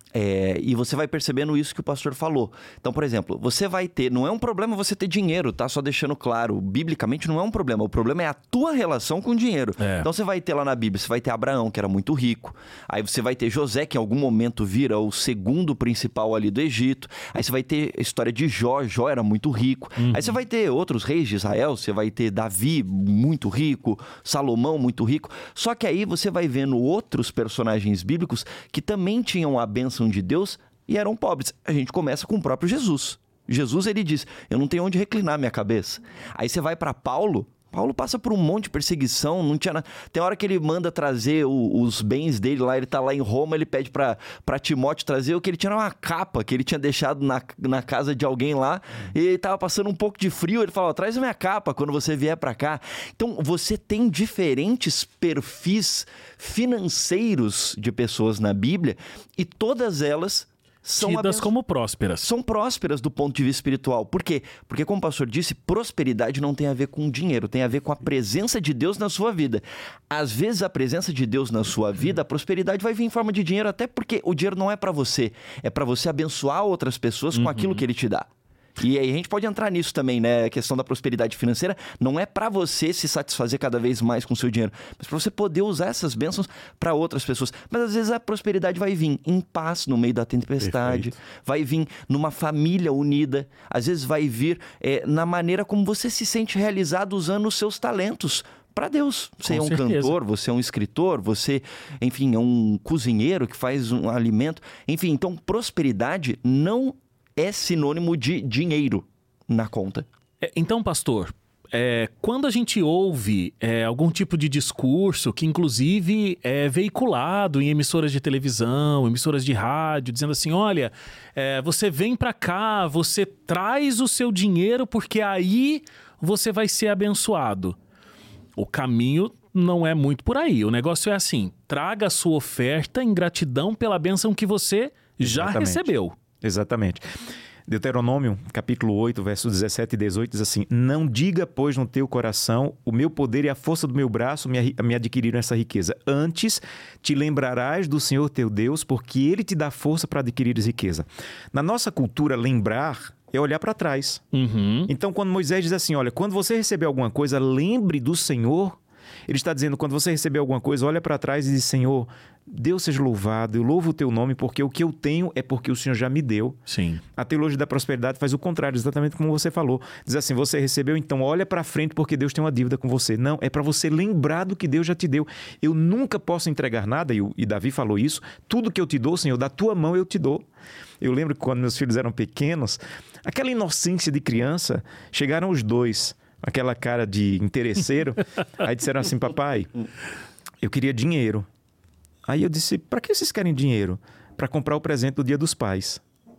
É, e você vai percebendo isso que o pastor falou. Então, por exemplo, você vai ter... Não é um problema você ter dinheiro, tá? Só deixando claro. Biblicamente não é um problema. O problema é a tua relação com o dinheiro. É. Então, você vai ter lá na Bíblia, você vai ter Abraão, que era muito rico. Aí você vai ter José, que em algum momento vira o segundo principal ali do Egito. Aí você vai ter a história de Jó. Jó era muito rico. Uhum. Aí você vai ter outros reis de Israel. Você vai ter Davi, muito rico. Salomão, muito rico. Só que aí você vai vendo outros personagens bíblicos que também tinham a bênção de Deus e eram pobres. A gente começa com o próprio Jesus. Jesus, ele diz, eu não tenho onde reclinar minha cabeça. Aí você vai para Paulo, Paulo passa por um monte de perseguição, não tinha nada. Tem hora que ele manda trazer o, os bens dele lá, ele tá lá em Roma, ele pede pra, pra Timóteo trazer o que ele tinha, uma capa que ele tinha deixado na, na casa de alguém lá, e ele tava passando um pouco de frio, ele falou, traz a minha capa quando você vier pra cá. Então, você tem diferentes perfis financeiros de pessoas na Bíblia, e todas elas são tidas abenço... como prósperas. São prósperas do ponto de vista espiritual. Por quê? Porque, como o pastor disse, prosperidade não tem a ver com dinheiro, tem a ver com a presença de Deus na sua vida. Às vezes, a presença de Deus na sua vida, a prosperidade vai vir em forma de dinheiro, até porque o dinheiro não é para você, é para você abençoar outras pessoas com uhum. aquilo que ele te dá. E aí a gente pode entrar nisso também, né? A questão da prosperidade financeira não é para você se satisfazer cada vez mais com o seu dinheiro, mas para você poder usar essas bênçãos para outras pessoas. Mas às vezes a prosperidade vai vir em paz no meio da tempestade, perfeito. Vai vir numa família unida, às vezes vai vir é, na maneira como você se sente realizado usando os seus talentos para Deus. Você com é um certeza. Cantor, você é um escritor, você, enfim, é um cozinheiro que faz um alimento. Enfim, então prosperidade não é sinônimo de dinheiro na conta. É, então, pastor, é, quando a gente ouve é, algum tipo de discurso que inclusive é veiculado em emissoras de televisão, emissoras de rádio, dizendo assim, olha, é, você vem pra cá, você traz o seu dinheiro porque aí você vai ser abençoado. O caminho não é muito por aí. O negócio é assim, traga a sua oferta em gratidão pela bênção que você já Exatamente. Recebeu. Exatamente. Deuteronômio, capítulo oito, versos dezessete e dezoito, diz assim, não diga, pois, no teu coração, o meu poder e a força do meu braço me, me adquiriram essa riqueza. Antes, te lembrarás do Senhor teu Deus, porque Ele te dá força para adquirir riqueza. Na nossa cultura, lembrar é olhar para trás. Uhum. Então, quando Moisés diz assim, olha, quando você receber alguma coisa, lembre do Senhor. Ele está dizendo, quando você receber alguma coisa, olha para trás e diz, Senhor, Deus seja louvado, eu louvo o teu nome, porque o que eu tenho é porque o Senhor já me deu. Sim. A teologia da prosperidade faz o contrário, exatamente como você falou. Diz assim, você recebeu, então olha para frente porque Deus tem uma dívida com você. Não, é para você lembrar do que Deus já te deu. Eu nunca posso entregar nada, e, e Davi falou isso, tudo que eu te dou, Senhor, da tua mão eu te dou. Eu lembro que quando meus filhos eram pequenos, aquela inocência de criança, chegaram os dois, aquela cara de interesseiro, aí disseram assim, papai, eu queria dinheiro. Aí eu disse, para que vocês querem dinheiro? Para comprar o presente do Dia dos Pais.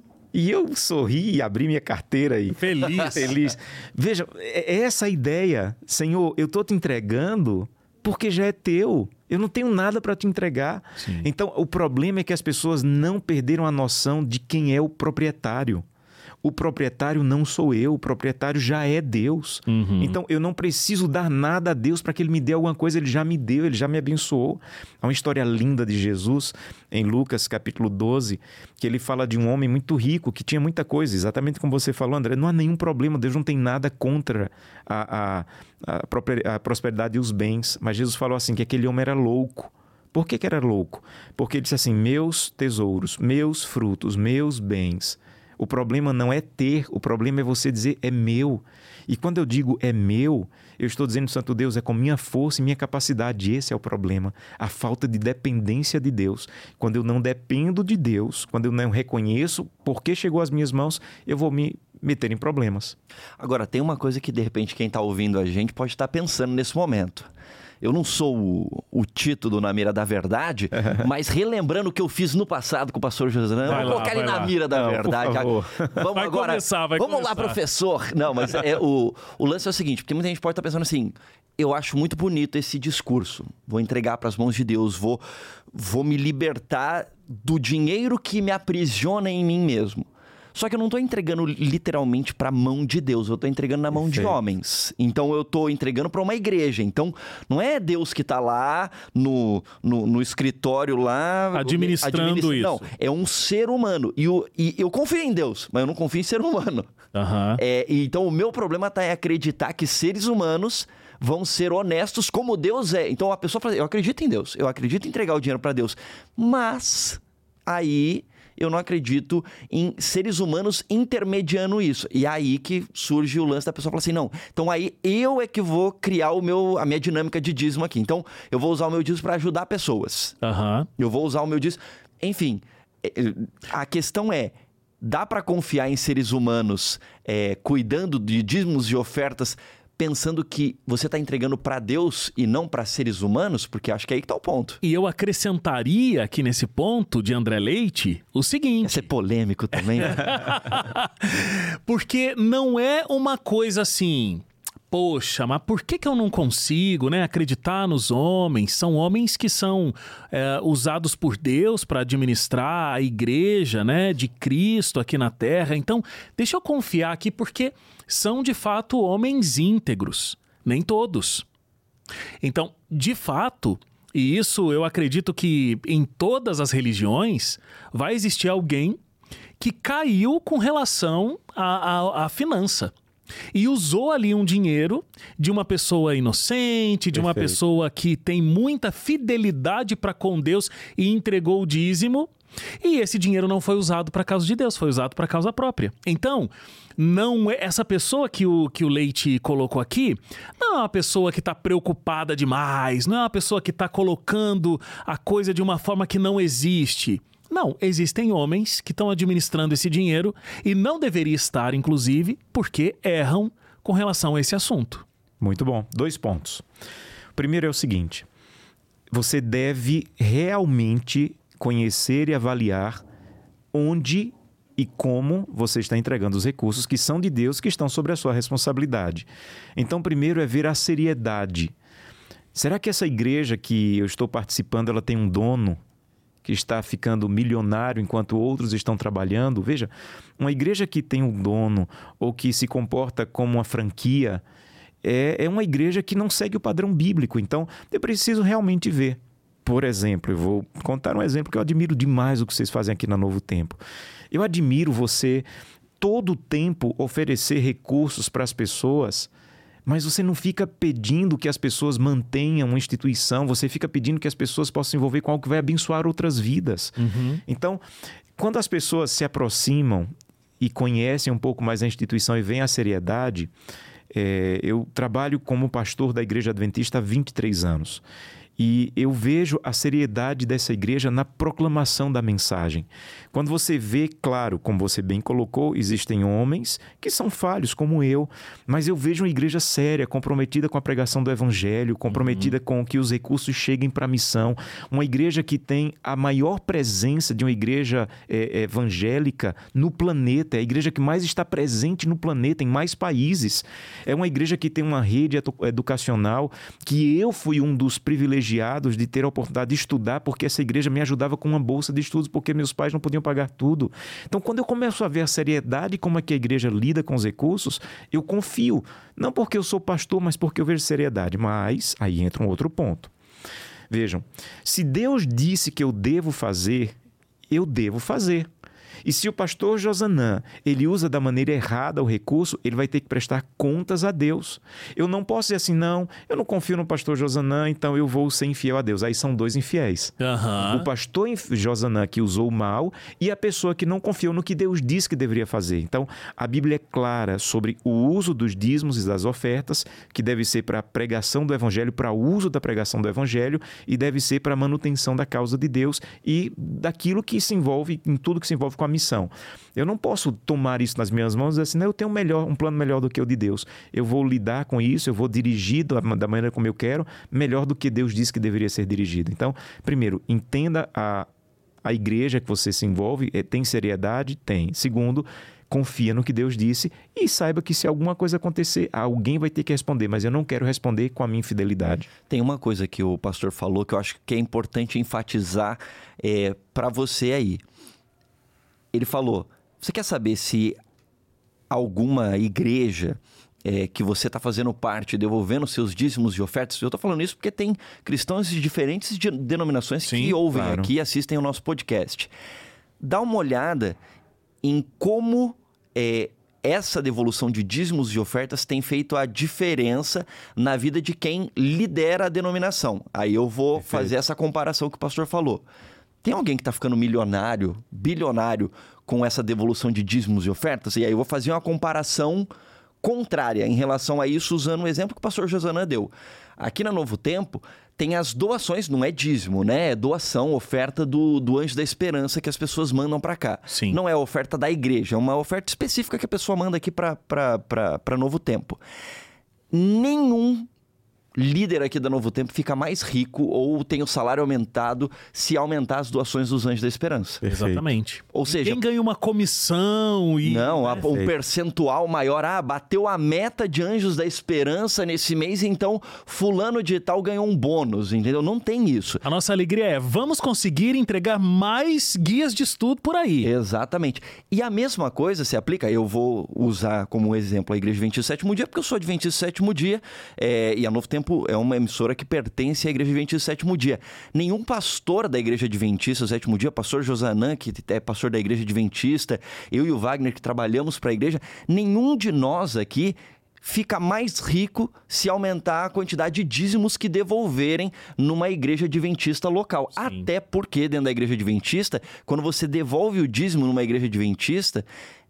E eu sorri e abri minha carteira e... Feliz. Feliz. Veja, é essa a ideia. Senhor, eu estou te entregando porque já é teu. Eu não tenho nada para te entregar. Sim. Então, o problema é que as pessoas não perderam a noção de quem é o proprietário. O proprietário não sou eu, o proprietário já é Deus. Uhum. Então, eu não preciso dar nada a Deus para que Ele me dê alguma coisa, Ele já me deu, Ele já me abençoou. Há uma história linda de Jesus, em Lucas capítulo doze, que ele fala de um homem muito rico, que tinha muita coisa, exatamente como você falou, André, não há nenhum problema, Deus não tem nada contra a, a, a, a prosperidade e os bens, mas Jesus falou assim, que aquele homem era louco. Por que que era louco? Porque ele disse assim, meus tesouros, meus frutos, meus bens. O problema não é ter, o problema é você dizer é meu. E quando eu digo é meu, eu estou dizendo, Santo Deus, é com minha força e minha capacidade. Esse é o problema, a falta de dependência de Deus. Quando eu não dependo de Deus, quando eu não reconheço por que chegou às minhas mãos, eu vou me meter em problemas. Agora, tem uma coisa que de repente quem está ouvindo a gente pode estar pensando nesse momento. Eu não sou o, o Tito do Na Mira da Verdade, mas relembrando o que eu fiz no passado com o pastor José, eu vou colocar ele na lá. Mira da não, Verdade. Vamos vai agora. Começar, vai vamos começar. lá, professor. Não, mas é, o, o lance é o seguinte, porque muita gente pode estar pensando assim, eu acho muito bonito esse discurso, vou entregar para as mãos de Deus, vou, vou me libertar do dinheiro que me aprisiona em mim mesmo. Só que eu não estou entregando literalmente para a mão de Deus, eu estou entregando na mão Perfeito. De homens. Então eu estou entregando para uma igreja. Então não é Deus que está lá no, no, no escritório lá... Administrando administra... isso. Não, é um ser humano. E, o, e eu confio em Deus, mas eu não confio em ser humano. Uhum. É, então o meu problema está em acreditar que seres humanos vão ser honestos como Deus é. Então a pessoa fala, eu acredito em Deus, eu acredito em entregar o dinheiro para Deus. Mas aí... eu não acredito em seres humanos intermediando isso. E é aí que surge o lance da pessoa falar assim, não, então aí eu é que vou criar o meu, a minha dinâmica de dízimo aqui. Então, eu vou usar o meu dízimo para ajudar pessoas. Uhum. Eu vou usar o meu dízimo... Enfim, a questão é, dá para confiar em seres humanos é, cuidando de dízimos e ofertas pensando que você está entregando para Deus e não para seres humanos? Porque acho que é aí que está o ponto. E eu acrescentaria aqui nesse ponto de André Leite o seguinte... Esse é polêmico também. Porque não é uma coisa assim... Poxa, mas por que que eu não consigo, né, acreditar nos homens? São homens que são é, usados por Deus para administrar a igreja, né, de Cristo aqui na Terra. Então, deixa eu confiar aqui porque são de fato homens íntegros. Nem todos. Então, de fato, e isso eu acredito que em todas as religiões, vai existir alguém que caiu com relação à, à, à finança. E usou ali um dinheiro de uma pessoa inocente, de uma Perfeito. pessoa que tem muita fidelidade para com Deus e entregou o dízimo. E esse dinheiro não foi usado para a causa de Deus, foi usado para a causa própria. Então, não é essa pessoa que o, que o Leite colocou aqui, não é uma pessoa que está preocupada demais, não é uma pessoa que está colocando a coisa de uma forma que não existe. Não, existem homens que estão administrando esse dinheiro e não deveria estar, inclusive, porque erram com relação a esse assunto. Muito bom. Dois pontos. O primeiro é o seguinte: você deve realmente conhecer e avaliar onde e como você está entregando os recursos que são de Deus, que estão sobre a sua responsabilidade. Então, primeiro é ver a seriedade. Será que essa igreja que eu estou participando, ela tem um dono que está ficando milionário enquanto outros estão trabalhando? Veja, uma igreja que tem um dono ou que se comporta como uma franquia é, é uma igreja que não segue o padrão bíblico. Então, eu preciso realmente ver. Por exemplo, eu vou contar um exemplo que eu admiro demais o que vocês fazem aqui na Novo Tempo. Eu admiro você todo o tempo oferecer recursos para as pessoas, mas você não fica pedindo que as pessoas mantenham uma instituição, você fica pedindo que as pessoas possam se envolver com algo que vai abençoar outras vidas. Uhum. Então, quando as pessoas se aproximam e conhecem um pouco mais a instituição e veem a seriedade, é, eu trabalho como pastor da Igreja Adventista há vinte e três anos. E eu vejo a seriedade dessa igreja na proclamação da mensagem. Quando você vê, claro, como você bem colocou, existem homens que são falhos, como eu, mas eu vejo uma igreja séria, comprometida com a pregação do evangelho, comprometida uhum. com que os recursos cheguem para a missão. Uma igreja que tem a maior presença de uma igreja é, evangélica no planeta, é a igreja que mais está presente no planeta, em mais países. É uma igreja que tem uma rede educacional que eu fui um dos privilegiados de ter a oportunidade de estudar, porque essa igreja me ajudava com uma bolsa de estudos, porque meus pais não podiam pagar tudo. Então, quando eu começo a ver a seriedade como é que a igreja lida com os recursos, eu confio. Não porque eu sou pastor, mas porque eu vejo seriedade. Mas aí entra um outro ponto. Vejam, se Deus disse que eu devo fazer, eu devo fazer. E se o pastor Josanã, ele usa da maneira errada o recurso, ele vai ter que prestar contas a Deus. Eu não posso dizer assim, não, eu não confio no pastor Josanã, então eu vou ser infiel a Deus. Aí são dois infiéis. Uhum. O pastor Josanã que usou o mal e a pessoa que não confiou no que Deus disse que deveria fazer. Então, a Bíblia é clara sobre o uso dos dízimos e das ofertas, que deve ser para a pregação do evangelho, para o uso da pregação do evangelho e deve ser para a manutenção da causa de Deus e daquilo que se envolve, em tudo que se envolve com a missão. Eu não posso tomar isso nas minhas mãos e dizer assim, não, eu tenho um, melhor, um plano melhor do que o de Deus. Eu vou lidar com isso, eu vou dirigir da, da maneira como eu quero, melhor do que Deus disse que deveria ser dirigido. Então, primeiro, entenda a, a igreja que você se envolve, tem seriedade? Tem. Segundo, confia no que Deus disse e saiba que se alguma coisa acontecer, alguém vai ter que responder, mas eu não quero responder com a minha infidelidade. Tem uma coisa que o pastor falou que eu acho que é importante enfatizar é, para você aí. Ele falou, você quer saber se alguma igreja é, que você está fazendo parte, devolvendo seus dízimos e ofertas? Eu estou falando isso porque tem cristãos de diferentes de denominações Sim, que ouvem claro. aqui e assistem o nosso podcast. Dá uma olhada em como é, essa devolução de dízimos e ofertas tem feito a diferença na vida de quem lidera a denominação. Aí eu vou Perfeito. fazer essa comparação que o pastor falou. Tem alguém que está ficando milionário, bilionário com essa devolução de dízimos e ofertas? E aí eu vou fazer uma comparação contrária em relação a isso, usando o exemplo que o pastor Josanã deu. Aqui na Novo Tempo tem as doações, não é dízimo, né? É doação, oferta do, do Anjo da Esperança que as pessoas mandam para cá. Sim. Não é a oferta da igreja, é uma oferta específica que a pessoa manda aqui para Novo Tempo. nenhum líder aqui da Novo Tempo fica mais rico ou tem o salário aumentado se aumentar as doações dos Anjos da Esperança. Perfeito. Exatamente. Ou seja... Quem ganha uma comissão e... Não, né? Um percentual maior. Ah, bateu a meta de Anjos da Esperança nesse mês, então fulano de tal ganhou um bônus, entendeu? Não tem isso. A nossa alegria é, vamos conseguir entregar mais guias de estudo por aí. Exatamente. E a mesma coisa se aplica, eu vou usar como exemplo a Igreja Adventista do Sétimo Dia, porque eu sou Adventista do Sétimo Dia, é, e a Novo Tempo é uma emissora que pertence à Igreja Adventista do Sétimo Dia. Nenhum pastor da Igreja Adventista do Sétimo Dia, pastor Josanã, que é pastor da Igreja Adventista, eu e o Wagner, que trabalhamos para a igreja, nenhum de nós aqui fica mais rico se aumentar a quantidade de dízimos que devolverem numa igreja adventista local. Sim. Até porque, dentro da igreja adventista, quando você devolve o dízimo numa igreja adventista,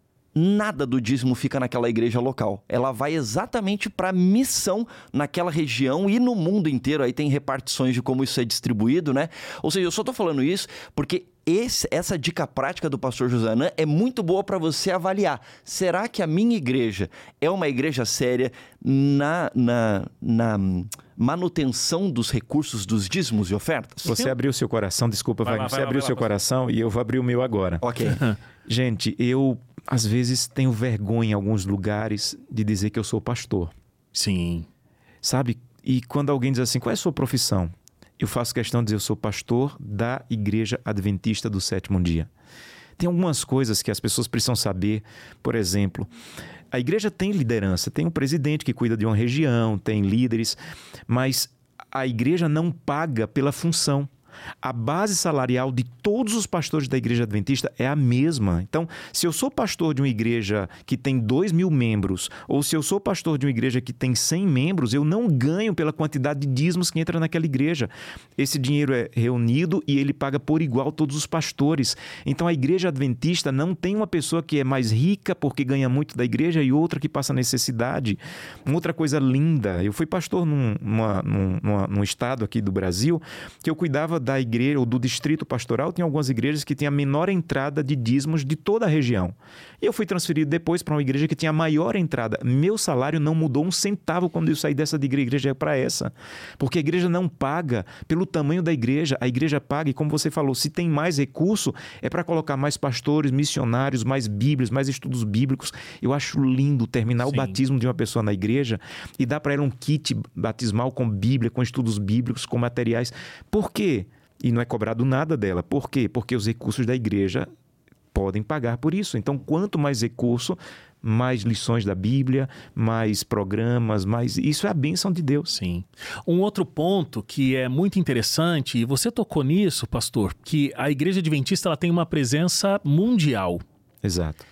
nada do dízimo fica naquela igreja local. Ela vai exatamente para a missão naquela região e no mundo inteiro. Aí tem repartições de como isso é distribuído, né? Ou seja, eu só estou falando isso porque esse, essa dica prática do pastor Josanã é muito boa para você avaliar. Será que a minha igreja é uma igreja séria na, na, na manutenção dos recursos dos dízimos e ofertas? Você abriu seu coração, desculpa, vai, vai, você vai, abriu vai, seu vai, coração vai. E eu vou abrir o meu agora. Ok. Gente, eu... às vezes tenho vergonha em alguns lugares de dizer que eu sou pastor. Sim. Sabe? E quando alguém diz assim, qual é a sua profissão? Eu faço questão de dizer, eu sou pastor da Igreja Adventista do Sétimo Dia. Tem algumas coisas que as pessoas precisam saber. Por exemplo, a igreja tem liderança, tem um presidente que cuida de uma região, tem líderes, mas a igreja não paga pela função. A base salarial de todos os pastores da Igreja Adventista é a mesma. Então, se eu sou pastor de uma igreja que tem dois mil membros, ou se eu sou pastor de uma igreja que tem cem membros, eu não ganho pela quantidade de dízimos que entra naquela igreja. Esse dinheiro é reunido e ele paga por igual todos os pastores. Então, a Igreja Adventista não tem uma pessoa que é mais rica porque ganha muito da igreja e outra que passa necessidade. Uma outra coisa linda, eu fui pastor num, numa, numa, num estado aqui do Brasil que eu cuidava da igreja ou do distrito pastoral. Tem algumas igrejas que têm a menor entrada de dízimos de toda a região. E eu fui transferido depois para uma igreja que tinha a maior entrada. Meu salário não mudou um centavo quando eu saí dessa igreja para essa. Porque a igreja não paga pelo tamanho da igreja. A igreja paga, e como você falou, se tem mais recurso, é para colocar mais pastores, missionários, mais bíblias, mais estudos bíblicos. Eu acho lindo terminar Sim. o batismo de uma pessoa na igreja e dar para ela um kit batismal com Bíblia, com estudos bíblicos, com materiais. Por quê? E não é cobrado nada dela. Por quê? Porque os recursos da igreja podem pagar por isso. Então, quanto mais recurso, mais lições da Bíblia, mais programas, mais... Isso é a bênção de Deus. Sim. Um outro ponto que é muito interessante, e você tocou nisso, pastor, que a Igreja Adventista ela tem uma presença mundial. Exato.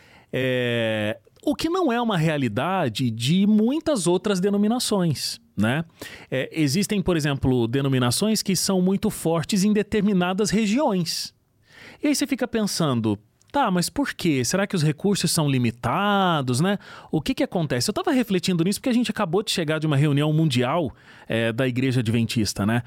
É... O que não é uma realidade de muitas outras denominações, né? É, existem, por exemplo, denominações que são muito fortes em determinadas regiões. E aí você fica pensando, tá, mas por quê? Será que os recursos são limitados, né? O que que acontece? Eu estava refletindo nisso porque a gente acabou de chegar de uma reunião mundial é, da Igreja Adventista, né?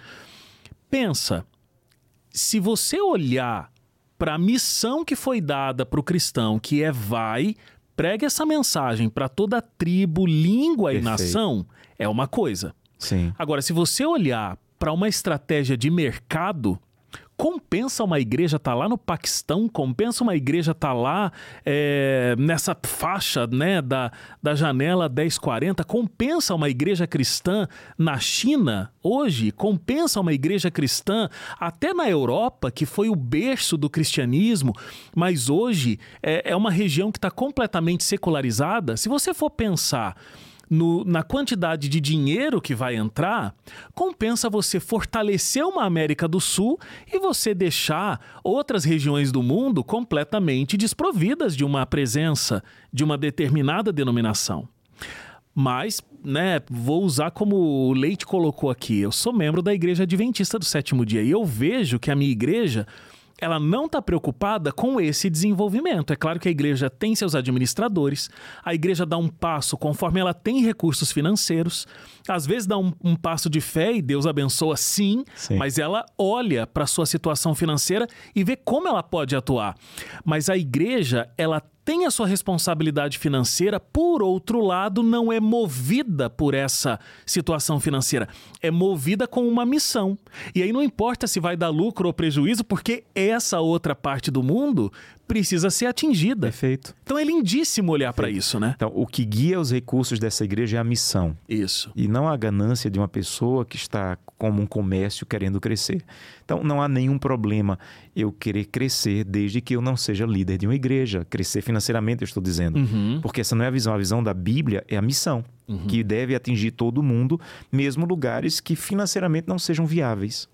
Pensa, se você olhar para a missão que foi dada para o cristão, que é vai... pregue essa mensagem para toda a tribo, língua Perfeito. E nação, é uma coisa. Sim. Agora, se você olhar para uma estratégia de mercado, compensa uma igreja estar tá lá no Paquistão, compensa uma igreja estar tá lá é, nessa faixa, né, da, da janela dez quarenta, compensa uma igreja cristã na China hoje, compensa uma igreja cristã até na Europa, que foi o berço do cristianismo, mas hoje é, é uma região que está completamente secularizada. Se você for pensar No, na quantidade de dinheiro que vai entrar, compensa você fortalecer uma América do Sul e você deixar outras regiões do mundo completamente desprovidas de uma presença de uma determinada denominação. Mas, né, vou usar como o Leite colocou aqui, eu sou membro da Igreja Adventista do Sétimo Dia e eu vejo que a minha igreja... ela não está preocupada com esse desenvolvimento. É claro que a igreja tem seus administradores, a igreja dá um passo conforme ela tem recursos financeiros, às vezes dá um, um passo de fé e Deus abençoa sim, sim. mas ela olha para a sua situação financeira e vê como ela pode atuar. Mas a igreja, ela tem a sua responsabilidade financeira, por outro lado, não é movida por essa situação financeira. É movida com uma missão. E aí não importa se vai dar lucro ou prejuízo, porque essa outra parte do mundo precisa ser atingida. Perfeito. Então é lindíssimo olhar para isso, né? Então, o que guia os recursos dessa igreja é a missão. Isso. E não a ganância de uma pessoa que está como um comércio querendo crescer. Então, não há nenhum problema eu querer crescer desde que eu não seja líder de uma igreja. Crescer financeiramente, eu estou dizendo. Uhum. Porque essa não é a visão. A visão da Bíblia é a missão, uhum. que deve atingir todo mundo, mesmo lugares que financeiramente não sejam viáveis.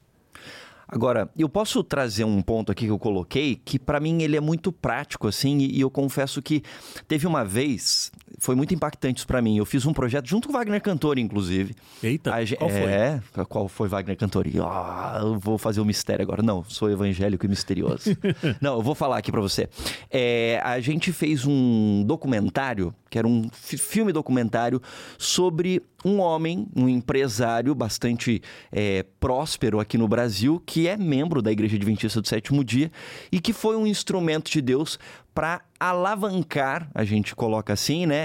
Agora, eu posso trazer um ponto aqui que eu coloquei, que para mim ele é muito prático, assim, e eu confesso que teve uma vez, foi muito impactante isso para mim, eu fiz um projeto junto com o Wagner Cantori, inclusive. Eita, a, qual foi? É, qual foi Wagner Cantori? Oh, eu vou fazer o um mistério agora. Não, sou evangélico e misterioso. Não, eu vou falar aqui para você. É, a gente fez um documentário, que era um filme documentário sobre um homem, um empresário bastante é, próspero aqui no Brasil, que é membro da Igreja Adventista do Sétimo Dia e que foi um instrumento de Deus para alavancar, a gente coloca assim, né,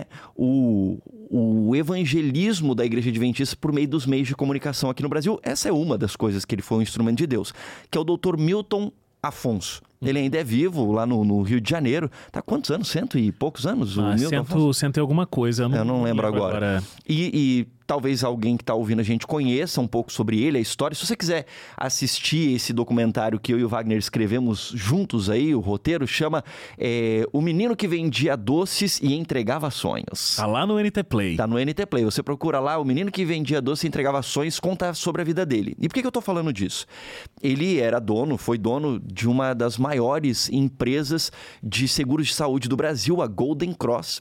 o, o evangelismo da Igreja Adventista por meio dos meios de comunicação aqui no Brasil. Essa é uma das coisas que ele foi um instrumento de Deus, que é o doutor Milton Afonso. Ele ainda é vivo lá no, no Rio de Janeiro. Tá há quantos anos? Cento e poucos anos? Ah, cento, cento e alguma coisa. Eu não, eu não lembro, lembro agora. agora. E, e talvez alguém que está ouvindo a gente conheça um pouco sobre ele, a história. Se você quiser assistir esse documentário que eu e o Wagner escrevemos juntos aí, o roteiro, chama é, O Menino que Vendia Doces e Entregava Sonhos. Tá lá no N T Play. Tá no N T Play. Você procura lá, O Menino que Vendia Doces e Entregava Sonhos, conta sobre a vida dele. E por que, que eu tô falando disso? Ele era dono, foi dono de uma das maiores empresas de seguros de saúde do Brasil, a Golden Cross.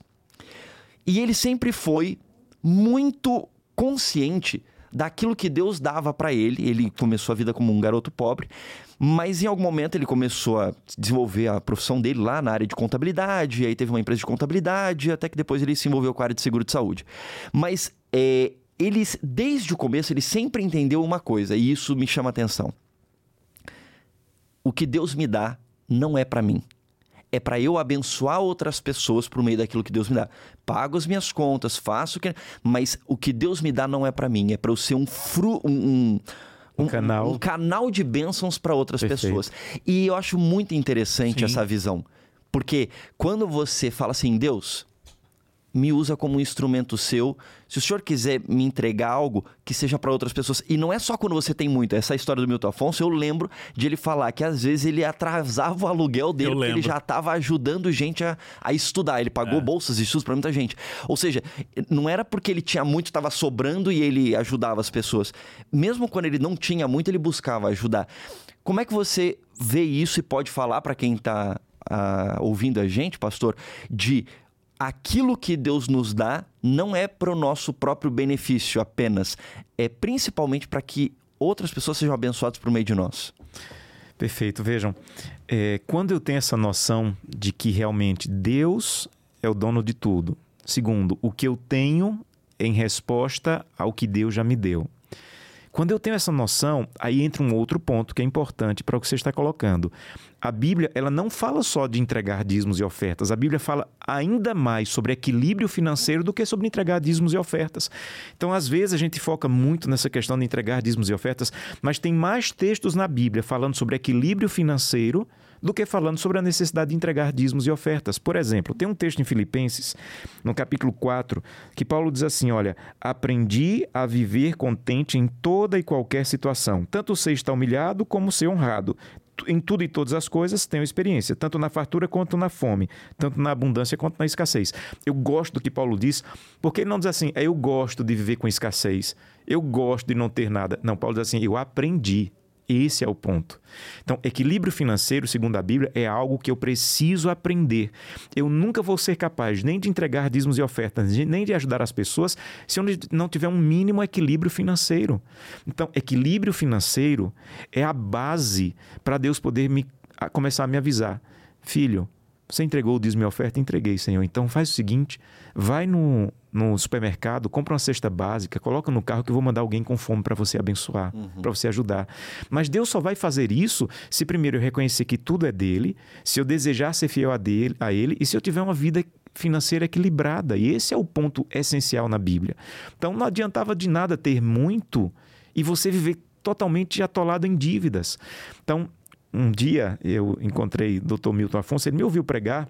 E ele sempre foi muito consciente daquilo que Deus dava para ele. Ele começou a vida como um garoto pobre, mas em algum momento ele começou a desenvolver a profissão dele lá na área de contabilidade, e aí teve uma empresa de contabilidade, até que depois ele se envolveu com a área de seguro de saúde. Mas é, ele, desde o começo, ele sempre entendeu uma coisa, e isso me chama a atenção. O que Deus me dá não é para mim. É para eu abençoar outras pessoas por meio daquilo que Deus me dá. Pago as minhas contas, faço o que... Mas o que Deus me dá não é para mim. É para eu ser um, fru... um, um, um, um, canal. um canal de bênçãos para outras Perfeito. pessoas. E eu acho muito interessante Sim. essa visão. Porque quando você fala assim, Deus, me usa como um instrumento seu. Se o senhor quiser me entregar algo, que seja para outras pessoas. E não é só quando você tem muito. Essa história do Milton Afonso, eu lembro de ele falar que às vezes ele atrasava o aluguel dele, eu porque lembro. ele já estava ajudando gente a, a estudar. Ele pagou é. bolsas de estudos para muita gente. Ou seja, não era porque ele tinha muito, estava sobrando e ele ajudava as pessoas. Mesmo quando ele não tinha muito, ele buscava ajudar. Como é que você vê isso e pode falar para quem está uh, ouvindo a gente, pastor, de... aquilo que Deus nos dá não é para o nosso próprio benefício apenas, é principalmente para que outras pessoas sejam abençoadas por meio de nós. Perfeito. Vejam, é, quando eu tenho essa noção de que realmente Deus é o dono de tudo. Segundo, o que eu tenho em resposta ao que Deus já me deu. Quando eu tenho essa noção, aí entra um outro ponto que é importante para o que você está colocando. A Bíblia, ela não fala só de entregar dízimos e ofertas. A Bíblia fala ainda mais sobre equilíbrio financeiro do que sobre entregar dízimos e ofertas. Então, às vezes, a gente foca muito nessa questão de entregar dízimos e ofertas, mas tem mais textos na Bíblia falando sobre equilíbrio financeiro do que falando sobre a necessidade de entregar dízimos e ofertas. Por exemplo, tem um texto em Filipenses, no capítulo quatro, que Paulo diz assim, olha, aprendi a viver contente em toda e qualquer situação, tanto ser estar humilhado como ser honrado. Em tudo e todas as coisas tenho experiência, tanto na fartura quanto na fome, tanto na abundância quanto na escassez. Eu gosto do que Paulo diz, porque ele não diz assim, eu gosto de viver com escassez, eu gosto de não ter nada. Não, Paulo diz assim, eu aprendi. Esse é o ponto. Então, equilíbrio financeiro, segundo a Bíblia, é algo que eu preciso aprender. Eu nunca vou ser capaz nem de entregar dízimos e ofertas, nem de ajudar as pessoas, se eu não tiver um mínimo equilíbrio financeiro. Então, equilíbrio financeiro é a base para Deus poder me, começar a me avisar. Filho, Você entregou o dízimo e oferta? Entreguei, Senhor. Então faz o seguinte, vai no, no supermercado, compra uma cesta básica, coloca no carro que eu vou mandar alguém com fome para você abençoar, uhum. para você ajudar. Mas Deus só vai fazer isso se primeiro eu reconhecer que tudo é dele, se eu desejar ser fiel a, dele, a ele e se eu tiver uma vida financeira equilibrada. E esse é o ponto essencial na Bíblia. Então não adiantava de nada ter muito e você viver totalmente atolado em dívidas. Então, um dia eu encontrei o doutor Milton Afonso, ele me ouviu pregar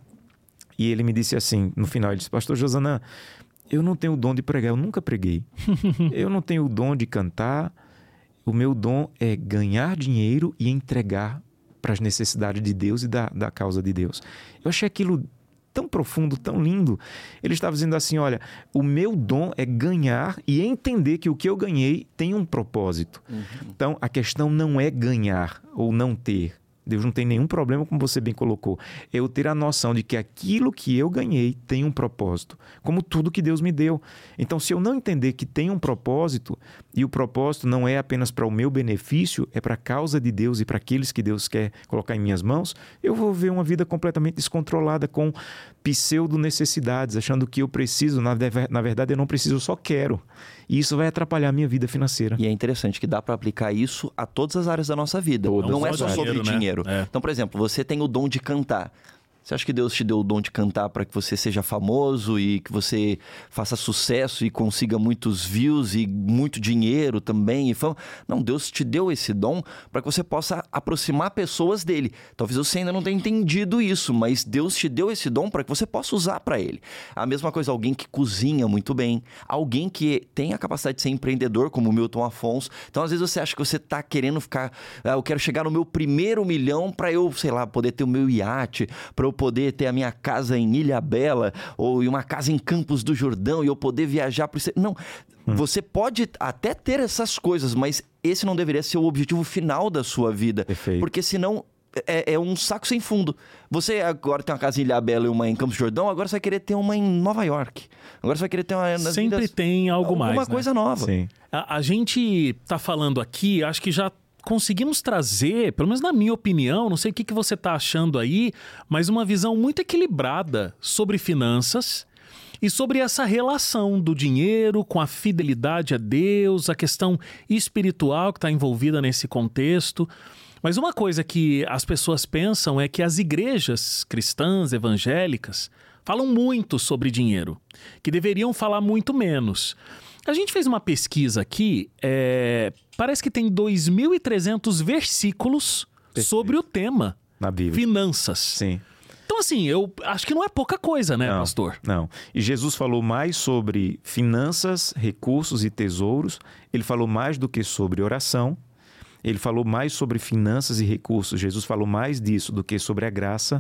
e ele me disse assim, no final, ele disse, pastor Josanã, eu não tenho o dom de pregar, eu nunca preguei. Eu não tenho o dom de cantar, o meu dom é ganhar dinheiro e entregar para as necessidades de Deus e da, da causa de Deus. Eu achei aquilo tão profundo, tão lindo. Ele estava dizendo assim, olha, o meu dom é ganhar e entender que o que eu ganhei tem um propósito. Uhum. Então, a questão não é ganhar ou não ter. Deus não tem nenhum problema, como você bem colocou. É eu ter a noção de que aquilo que eu ganhei tem um propósito, como tudo que Deus me deu. Então, se eu não entender que tem um propósito, e o propósito não é apenas para o meu benefício, é para a causa de Deus e para aqueles que Deus quer colocar em minhas mãos, eu vou ver uma vida completamente descontrolada com pseudo-necessidades, achando que eu preciso, na, na verdade eu não preciso, eu só quero. E isso vai atrapalhar a minha vida financeira. E é interessante que dá para aplicar isso a todas as áreas da nossa vida. Não, não é só sobre dinheiro, dinheiro. Né? É. Então, por exemplo, você tem o dom de cantar. Você acha que Deus te deu o dom de cantar para que você seja famoso e que você faça sucesso e consiga muitos views e muito dinheiro também e fama? Não, Deus te deu esse dom para que você possa aproximar pessoas dele. Talvez você ainda não tenha entendido isso, mas Deus te deu esse dom para que você possa usar para ele. A mesma coisa, alguém que cozinha muito bem, alguém que tem a capacidade de ser empreendedor, como o Milton Afonso. Então, às vezes você acha que você está querendo ficar... Ah, eu quero chegar no meu primeiro milhão para eu, sei lá, poder ter o meu iate, para eu poder ter a minha casa em Ilhabela ou uma casa em Campos do Jordão e eu poder viajar para... Não, hum. Você pode até ter essas coisas, mas esse não deveria ser o objetivo final da sua vida. Perfeito. Porque senão é, é um saco sem fundo. Você agora tem uma casa em Ilhabela e uma em Campos do Jordão, agora você vai querer ter uma em Nova York. Agora você vai querer ter uma... Sempre vidas, tem algo alguma mais, Alguma coisa né? nova. Sim. A, a gente tá falando aqui, acho que já conseguimos trazer, pelo menos na minha opinião, não sei o que, que você está achando aí, mas uma visão muito equilibrada sobre finanças e sobre essa relação do dinheiro com a fidelidade a Deus, a questão espiritual que está envolvida nesse contexto. Mas uma coisa que as pessoas pensam é que as igrejas cristãs, evangélicas, falam muito sobre dinheiro, que deveriam falar muito menos. A gente fez uma pesquisa aqui, é, parece que tem dois mil e trezentos versículos Perfeito. Sobre o tema na Bíblia. Finanças. Sim. Então, assim, eu acho que não é pouca coisa, né, não, pastor? Não. E Jesus falou mais sobre finanças, recursos e tesouros. Ele falou mais do que sobre oração. Ele falou mais sobre finanças e recursos. Jesus falou mais disso do que sobre a graça.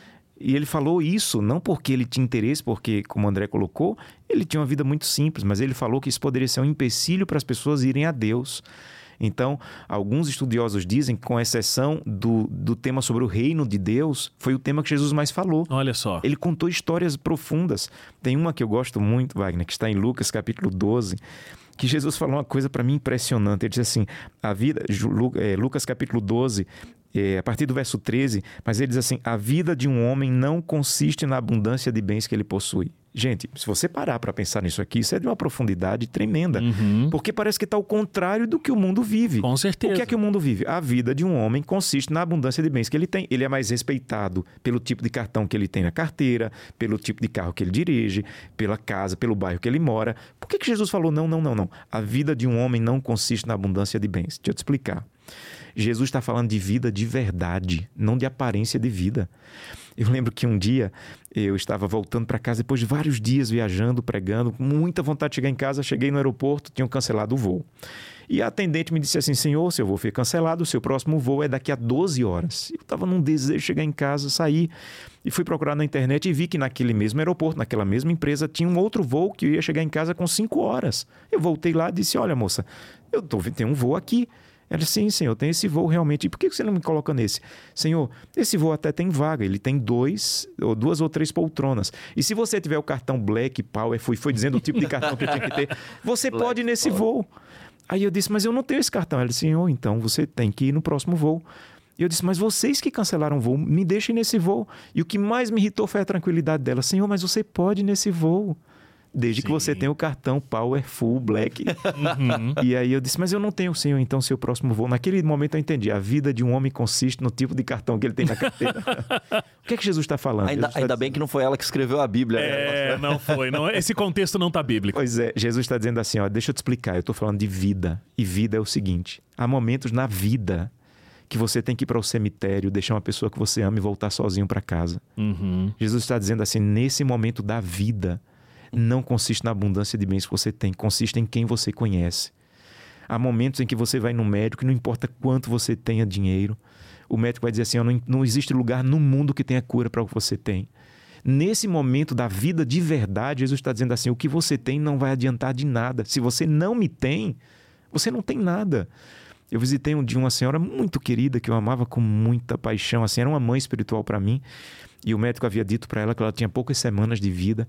E ele falou isso não porque ele tinha interesse, porque, como o André colocou, ele tinha uma vida muito simples, mas ele falou que isso poderia ser um empecilho para as pessoas irem a Deus. Então, alguns estudiosos dizem que, com exceção do, do tema sobre o reino de Deus, foi o tema que Jesus mais falou. Olha só. Ele contou histórias profundas. Tem uma que eu gosto muito, Wagner, que está em Lucas, capítulo doze, que Jesus falou uma coisa para mim impressionante. Ele disse assim, a vida, Lucas capítulo doze, É, a partir do verso treze, mas ele diz assim, a vida de um homem não consiste na abundância de bens que ele possui. Gente, se você parar para pensar nisso aqui, isso é de uma profundidade tremenda. Uhum. Porque parece que está ao contrário do que o mundo vive. Com certeza. O que é que o mundo vive? A vida de um homem consiste na abundância de bens que ele tem. Ele é mais respeitado pelo tipo de cartão que ele tem na carteira, pelo tipo de carro que ele dirige, pela casa, pelo bairro que ele mora. Por que que Jesus falou não, não, não, não? A vida de um homem não consiste na abundância de bens. Deixa eu te explicar. Jesus está falando de vida de verdade, não de aparência de vida. Eu lembro que um dia eu estava voltando para casa depois de vários dias viajando, pregando, com muita vontade de chegar em casa. Cheguei no aeroporto, tinham cancelado o voo. E a atendente me disse assim, senhor, seu voo foi cancelado, o seu próximo voo é daqui a doze horas. Eu estava num desejo de chegar em casa, saí e fui procurar na internet e vi que naquele mesmo aeroporto, naquela mesma empresa, tinha um outro voo que eu ia chegar em casa com cinco horas. Eu voltei lá e disse, olha moça, eu tô, tem um voo aqui. Ela disse, sim, senhor, tem esse voo realmente. E por que você não me coloca nesse? Senhor, esse voo até tem vaga. Ele tem dois, ou duas ou três poltronas. E se você tiver o cartão Black Power, foi, foi dizendo o tipo de cartão que eu tinha que ter, você Black pode ir nesse Power. Voo. Aí eu disse, mas eu não tenho esse cartão. Ela disse, senhor, então você tem que ir no próximo voo. E eu disse, mas vocês que cancelaram o voo, me deixem nesse voo. E o que mais me irritou foi a tranquilidade dela. Senhor, mas você pode ir nesse voo. Desde Sim. que você tenha o cartão Power Full Black. Uhum. E aí eu disse, mas eu não tenho, senhor, então seu próximo voo. Naquele momento eu entendi. A vida de um homem consiste no tipo de cartão que ele tem na carteira. O que é que Jesus está falando? Ainda, tá ainda dizendo... bem que não foi ela que escreveu a Bíblia. É, né? não foi. Não, esse contexto não está bíblico. Pois é, Jesus está dizendo assim, ó, deixa eu te explicar. Eu estou falando de vida. E vida é o seguinte. Há momentos na vida que você tem que ir para o cemitério, deixar uma pessoa que você ama e voltar sozinho para casa. Uhum. Jesus está dizendo assim, nesse momento da vida, não consiste na abundância de bens que você tem, consiste em quem você conhece. Há momentos em que você vai no médico e não importa quanto você tenha dinheiro, o médico vai dizer assim, não, não existe lugar no mundo que tenha cura para o que você tem. Nesse momento da vida de verdade, Jesus está dizendo assim, o que você tem não vai adiantar de nada. Se você não me tem, você não tem nada. Eu visitei um dia uma senhora muito querida, que eu amava com muita paixão, assim, era uma mãe espiritual para mim, e o médico havia dito para ela que ela tinha poucas semanas de vida.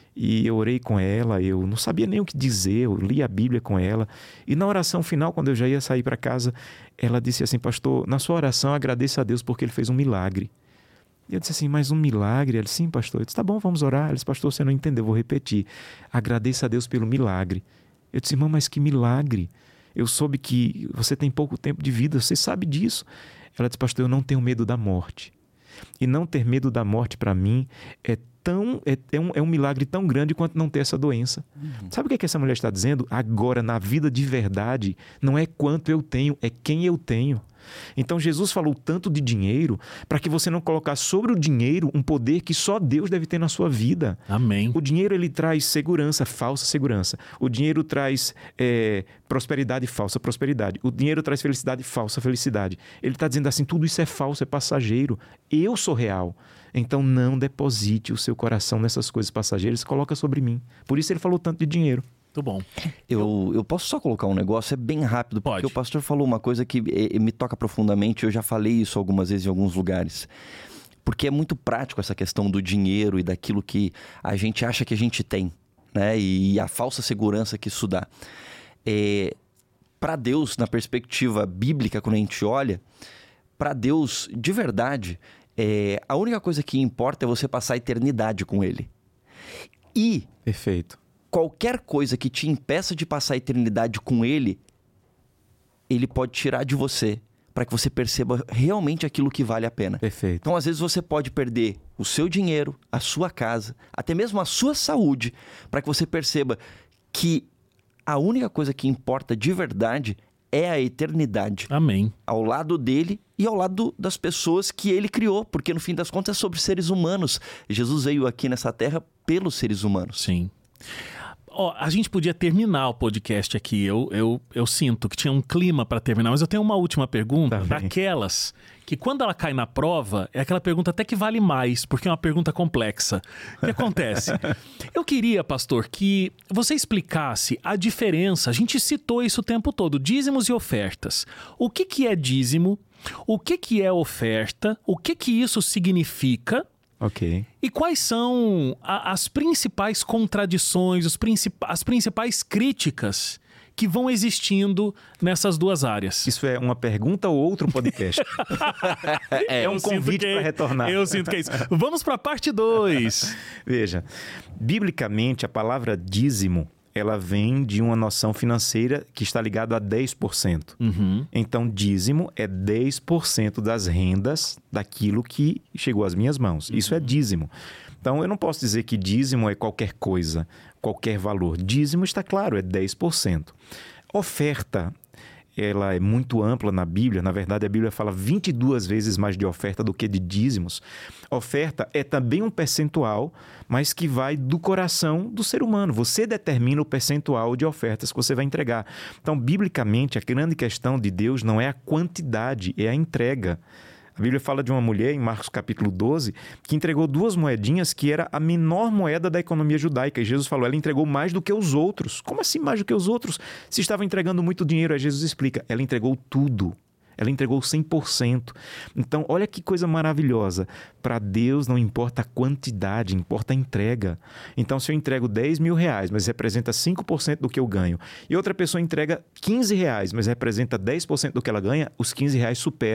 E eu orei com ela, eu não sabia nem o que dizer, eu li a Bíblia com ela. E na oração final, quando eu já ia sair para casa, ela disse assim, pastor, na sua oração agradeça a Deus porque Ele fez um milagre. E eu disse assim, mas um milagre? Ela disse, sim, pastor. Eu disse, tá bom, vamos orar. Ela disse, pastor, você não entendeu, vou repetir. Agradeça a Deus pelo milagre. Eu disse, irmão, mas que milagre? Eu soube que você tem pouco tempo de vida, você sabe disso. Ela disse, pastor, eu não tenho medo da morte. E não ter medo da morte para mim é Tão, é, é, um, é um milagre tão grande quanto não ter essa doença. Uhum. Sabe o que, é que essa mulher está dizendo? Agora, na vida de verdade, não é quanto eu tenho, é quem eu tenho. Então, Jesus falou tanto de dinheiro para que você não colocasse sobre o dinheiro um poder que só Deus deve ter na sua vida. Amém. O dinheiro, ele traz segurança, falsa segurança. O dinheiro traz é, prosperidade, falsa prosperidade. O dinheiro traz felicidade, falsa felicidade. Ele está dizendo assim, tudo isso é falso, é passageiro. Eu sou real. Então, não deposite o seu coração nessas coisas passageiras e coloca sobre mim. Por isso ele falou tanto de dinheiro. Muito bom. Eu, eu posso só colocar um negócio? É bem rápido, porque Pode. O pastor falou uma coisa que eh, me toca profundamente. Eu já falei isso algumas vezes em alguns lugares. Porque é muito prático essa questão do dinheiro e daquilo que a gente acha que a gente tem, né? E a falsa segurança que isso dá. É, para Deus, na perspectiva bíblica, quando a gente olha, para Deus, de verdade... É, a única coisa que importa é você passar a eternidade com Ele. E Perfeito. Qualquer coisa que te impeça de passar a eternidade com Ele, Ele pode tirar de você, para que você perceba realmente aquilo que vale a pena. Perfeito. Então, às vezes, você pode perder o seu dinheiro, a sua casa, até mesmo a sua saúde, para que você perceba que a única coisa que importa de verdade é a eternidade. Amém. Ao lado dele e ao lado das pessoas que ele criou, porque no fim das contas é sobre seres humanos. Jesus veio aqui nessa terra pelos seres humanos. Sim. Ó, a gente podia terminar o podcast aqui. Eu, eu, eu sinto que tinha um clima para terminar, mas eu tenho uma última pergunta, Tá bem. daquelas que quando ela cai na prova, é aquela pergunta até que vale mais, porque é uma pergunta complexa. O que acontece? Eu queria, pastor, que você explicasse a diferença, a gente citou isso o tempo todo, dízimos e ofertas. O que, que é dízimo? O que, que é oferta? O que, que isso significa? Ok. E quais são a, as principais contradições, os princip, as principais críticas que vão existindo nessas duas áreas? Isso é uma pergunta ou outro podcast? é, é um convite para retornar. Eu sinto que é isso. Vamos para a parte dois. Veja, biblicamente a palavra dízimo, ela vem de uma noção financeira que está ligada a dez por cento. Uhum. Então, dízimo é dez por cento das rendas daquilo que chegou às minhas mãos. Uhum. Isso é dízimo. Então, eu não posso dizer que dízimo é qualquer coisa, qualquer valor. Dízimo, está claro, é dez por cento. Oferta, ela é muito ampla na Bíblia. Na verdade, a Bíblia fala vinte e duas vezes mais de oferta do que de dízimos. Oferta é também um percentual, mas que vai do coração do ser humano. Você determina o percentual de ofertas que você vai entregar. Então, biblicamente, a grande questão de Deus não é a quantidade, é a entrega. A Bíblia fala de uma mulher, em Marcos capítulo doze, que entregou duas moedinhas que era a menor moeda da economia judaica. E Jesus falou, ela entregou mais do que os outros. Como assim mais do que os outros? Se estava entregando muito dinheiro, aí Jesus explica, ela entregou tudo. Ela entregou cem por cento. Então, olha que coisa maravilhosa. Para Deus não importa a quantidade, importa a entrega. Então, se eu entrego dez mil reais, mas representa cinco por cento do que eu ganho, e outra pessoa entrega quinze reais, mas representa dez por cento do que ela ganha, os quinze reais superam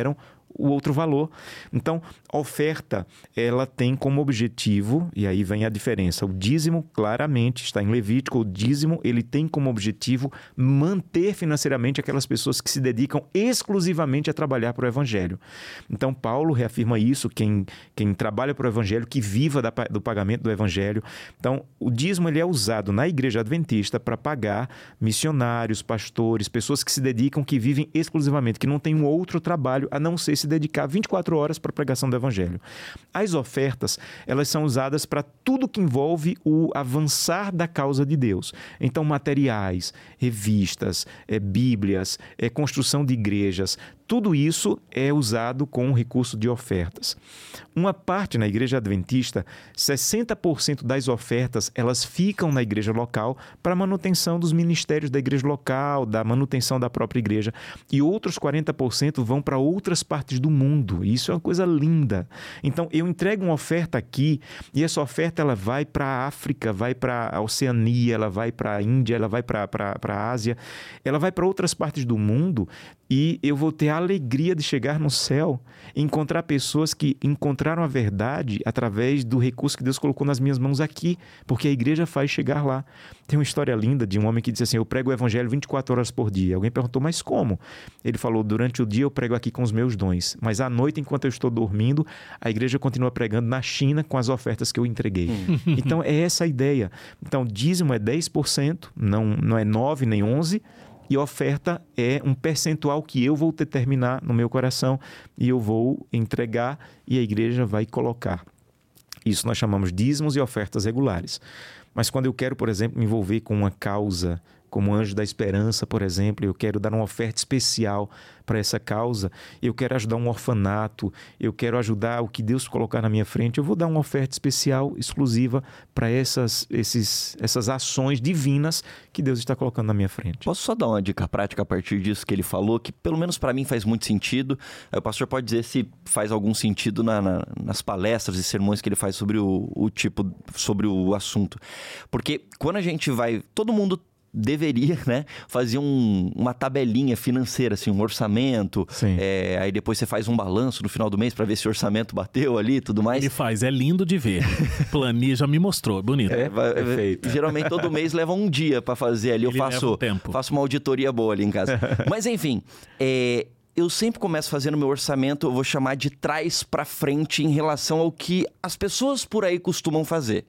o outro valor. Então, a oferta, ela tem como objetivo, e aí vem a diferença, o dízimo claramente está em Levítico, o dízimo ele tem como objetivo manter financeiramente aquelas pessoas que se dedicam exclusivamente a trabalhar para o Evangelho. Então, Paulo reafirma isso, quem, quem trabalha para o Evangelho, que viva da, do pagamento do Evangelho. Então, o dízimo ele é usado na Igreja Adventista para pagar missionários, pastores, pessoas que se dedicam, que vivem exclusivamente, que não têm um outro trabalho a não ser se dedicar vinte e quatro horas para a pregação do Evangelho. As ofertas, elas são usadas para tudo que envolve o avançar da causa de Deus. Então, materiais, revistas, é, bíblias, é, construção de igrejas, tudo isso é usado com o recurso de ofertas. Uma parte na Igreja Adventista, sessenta por cento das ofertas, elas ficam na igreja local para a manutenção dos ministérios da igreja local, da manutenção da própria igreja. E outros quarenta por cento vão para outras partes do mundo. Isso é uma coisa linda. Então, eu entrego uma oferta aqui e essa oferta ela vai para a África, vai para a Oceania, ela vai para a Índia, ela vai para a Ásia, ela vai para outras partes do mundo e eu vou ter a alegria de chegar no céu e encontrar pessoas que encontraram a verdade através do recurso que Deus colocou nas minhas mãos aqui, porque a igreja faz chegar lá. Tem uma história linda de um homem que disse assim, eu prego o evangelho vinte e quatro horas por dia. Alguém perguntou, mas como? Ele falou, durante o dia eu prego aqui com os meus dons, mas à noite, enquanto eu estou dormindo, a igreja continua pregando na China com as ofertas que eu entreguei. Então, é essa a ideia. Então, dízimo é dez por cento, não, não é nove nem onze por cento, e oferta é um percentual que eu vou determinar no meu coração e eu vou entregar e a igreja vai colocar. Isso nós chamamos de dízimos e ofertas regulares. Mas quando eu quero, por exemplo, me envolver com uma causa, como Anjo da Esperança, por exemplo, eu quero dar uma oferta especial para essa causa, eu quero ajudar um orfanato, eu quero ajudar o que Deus colocar na minha frente, eu vou dar uma oferta especial, exclusiva para essas, esses, essas ações divinas que Deus está colocando na minha frente. Posso só dar uma dica prática a partir disso que ele falou, que pelo menos para mim faz muito sentido. Aí o pastor pode dizer se faz algum sentido na, na, nas palestras e sermões que ele faz sobre o, o tipo, sobre o assunto. Porque quando a gente vai, todo mundo deveria, né, fazer um, uma tabelinha financeira, assim, um orçamento, é, aí depois você faz um balanço no final do mês para ver se o orçamento bateu ali e tudo mais. Ele faz, é lindo de ver. Planilha, já me mostrou, bonito. É, vai, Perfeito. Geralmente todo mês leva um dia para fazer ali, eu Ele faço, um tempo. faço uma auditoria boa ali em casa. Mas enfim, é... eu sempre começo fazendo meu orçamento, eu vou chamar de trás para frente em relação ao que as pessoas por aí costumam fazer.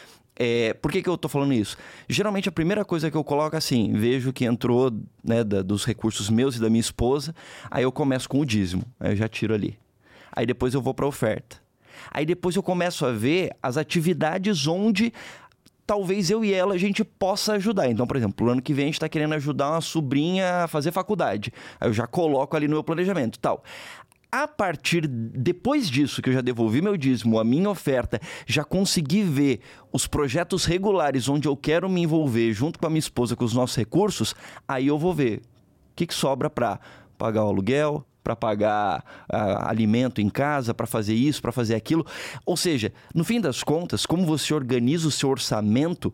É, por que que eu tô falando isso? Geralmente a primeira coisa que eu coloco assim, vejo que entrou, né, da, dos recursos meus e da minha esposa, aí eu começo com o dízimo, aí eu já tiro ali. Aí depois eu vou para a oferta. Aí depois eu começo a ver as atividades onde talvez eu e ela a gente possa ajudar. Então, por exemplo, no ano que vem a gente está querendo ajudar uma sobrinha a fazer faculdade. Aí eu já coloco ali no meu planejamento, tal. A partir, depois disso, que eu já devolvi meu dízimo, a minha oferta, já consegui ver os projetos regulares onde eu quero me envolver junto com a minha esposa, com os nossos recursos, aí eu vou ver o que, que sobra para pagar o aluguel, para pagar uh, alimento em casa, para fazer isso, para fazer aquilo. Ou seja, no fim das contas, como você organiza o seu orçamento,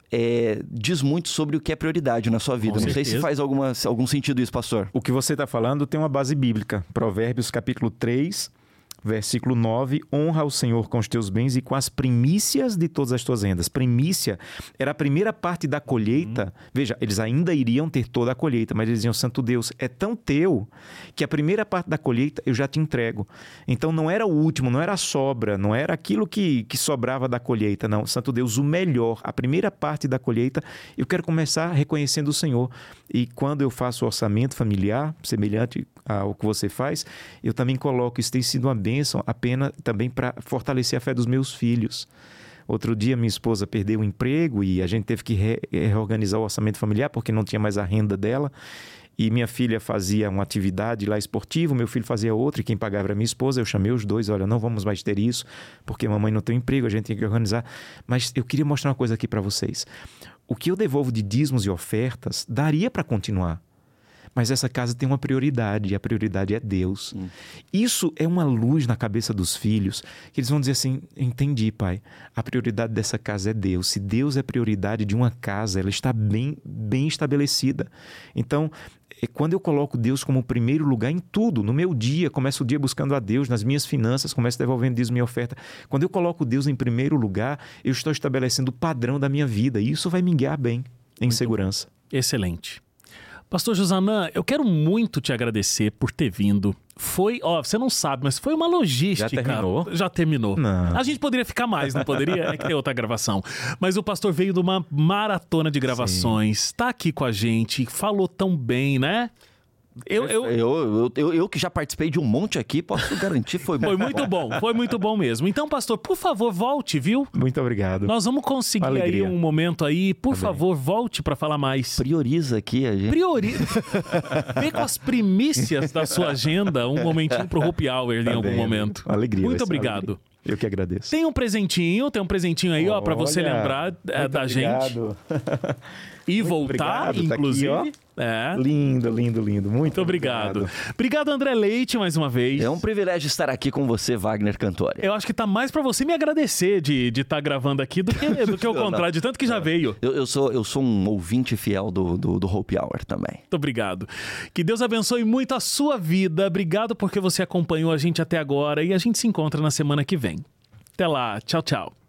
É, diz muito sobre o que é prioridade na sua vida. Com Não certeza. sei se faz alguma, algum sentido isso, pastor. O que você está falando tem uma base bíblica. Provérbios capítulo três, versículo nove, honra ao Senhor com os teus bens e com as primícias de todas as tuas rendas. Primícia era a primeira parte da colheita. Uhum. Veja, eles ainda iriam ter toda a colheita, mas eles diziam, Santo Deus, é tão teu que a primeira parte da colheita eu já te entrego. Então não era o último, não era a sobra, não era aquilo que, que sobrava da colheita, não. Santo Deus, o melhor, a primeira parte da colheita, eu quero começar reconhecendo o Senhor. E quando eu faço o orçamento familiar, semelhante ao que você faz, eu também coloco, isso tem sido uma bênção apenas também para fortalecer a fé dos meus filhos. Outro dia minha esposa perdeu o emprego e a gente teve que re- reorganizar o orçamento familiar porque não tinha mais a renda dela. E minha filha fazia uma atividade lá esportiva, meu filho fazia outra e quem pagava era minha esposa. Eu chamei os dois, olha, não vamos mais ter isso porque mamãe não tem emprego, a gente tem que organizar. Mas eu queria mostrar uma coisa aqui para vocês. O que eu devolvo de dízimos e ofertas daria para continuar. Mas essa casa tem uma prioridade, e a prioridade é Deus. Hum. Isso é uma luz na cabeça dos filhos, que eles vão dizer assim, entendi, pai, a prioridade dessa casa é Deus. Se Deus é prioridade de uma casa, ela está bem, bem estabelecida. Então, é quando eu coloco Deus como primeiro lugar em tudo, no meu dia, começo o dia buscando a Deus, nas minhas finanças, começo devolvendo Deus minha oferta. Quando eu coloco Deus em primeiro lugar, eu estou estabelecendo o padrão da minha vida e isso vai me guiar bem, em muito segurança. Excelente. Pastor Josanã, eu quero muito te agradecer por ter vindo. Foi, ó, você não sabe, mas foi uma logística. Já terminou? Já terminou. Não. A gente poderia ficar mais, não poderia? É que tem outra gravação. Mas o pastor veio de uma maratona de gravações, está aqui com a gente, falou tão bem, né? Eu, eu... Eu, eu, eu que já participei de um monte aqui, posso garantir, foi bom. Foi muito bom, foi muito bom mesmo. Então, pastor, por favor, volte, viu? Muito obrigado. Nós vamos conseguir Alegria. aí um momento aí. Por Tá favor, volte para falar mais. Prioriza aqui a gente. Prioriza. Vê com as primícias da sua agenda um momentinho pro Happy Hour em Tá algum bem, momento. Alegria. Muito vai ser obrigado. alegria. Eu que agradeço. Tem um presentinho, tem um presentinho aí, ó, para você Olha, lembrar é, muito da obrigado. gente. E Muito voltar, obrigado, tá inclusive. aqui, é. Lindo, lindo, lindo. Muito, Muito obrigado. obrigado. Obrigado, André Leite, mais uma vez. É um privilégio estar aqui com você, Wagner Cantori. Eu acho que tá mais pra você me agradecer de estar tá gravando aqui do que, do que o contrário, de tanto que já veio. Eu, eu, sou, eu sou um ouvinte fiel do, do, do Happy Hour também. Muito obrigado. Que Deus abençoe muito a sua vida. Obrigado porque você acompanhou a gente até agora e a gente se encontra na semana que vem. Até lá. Tchau, tchau.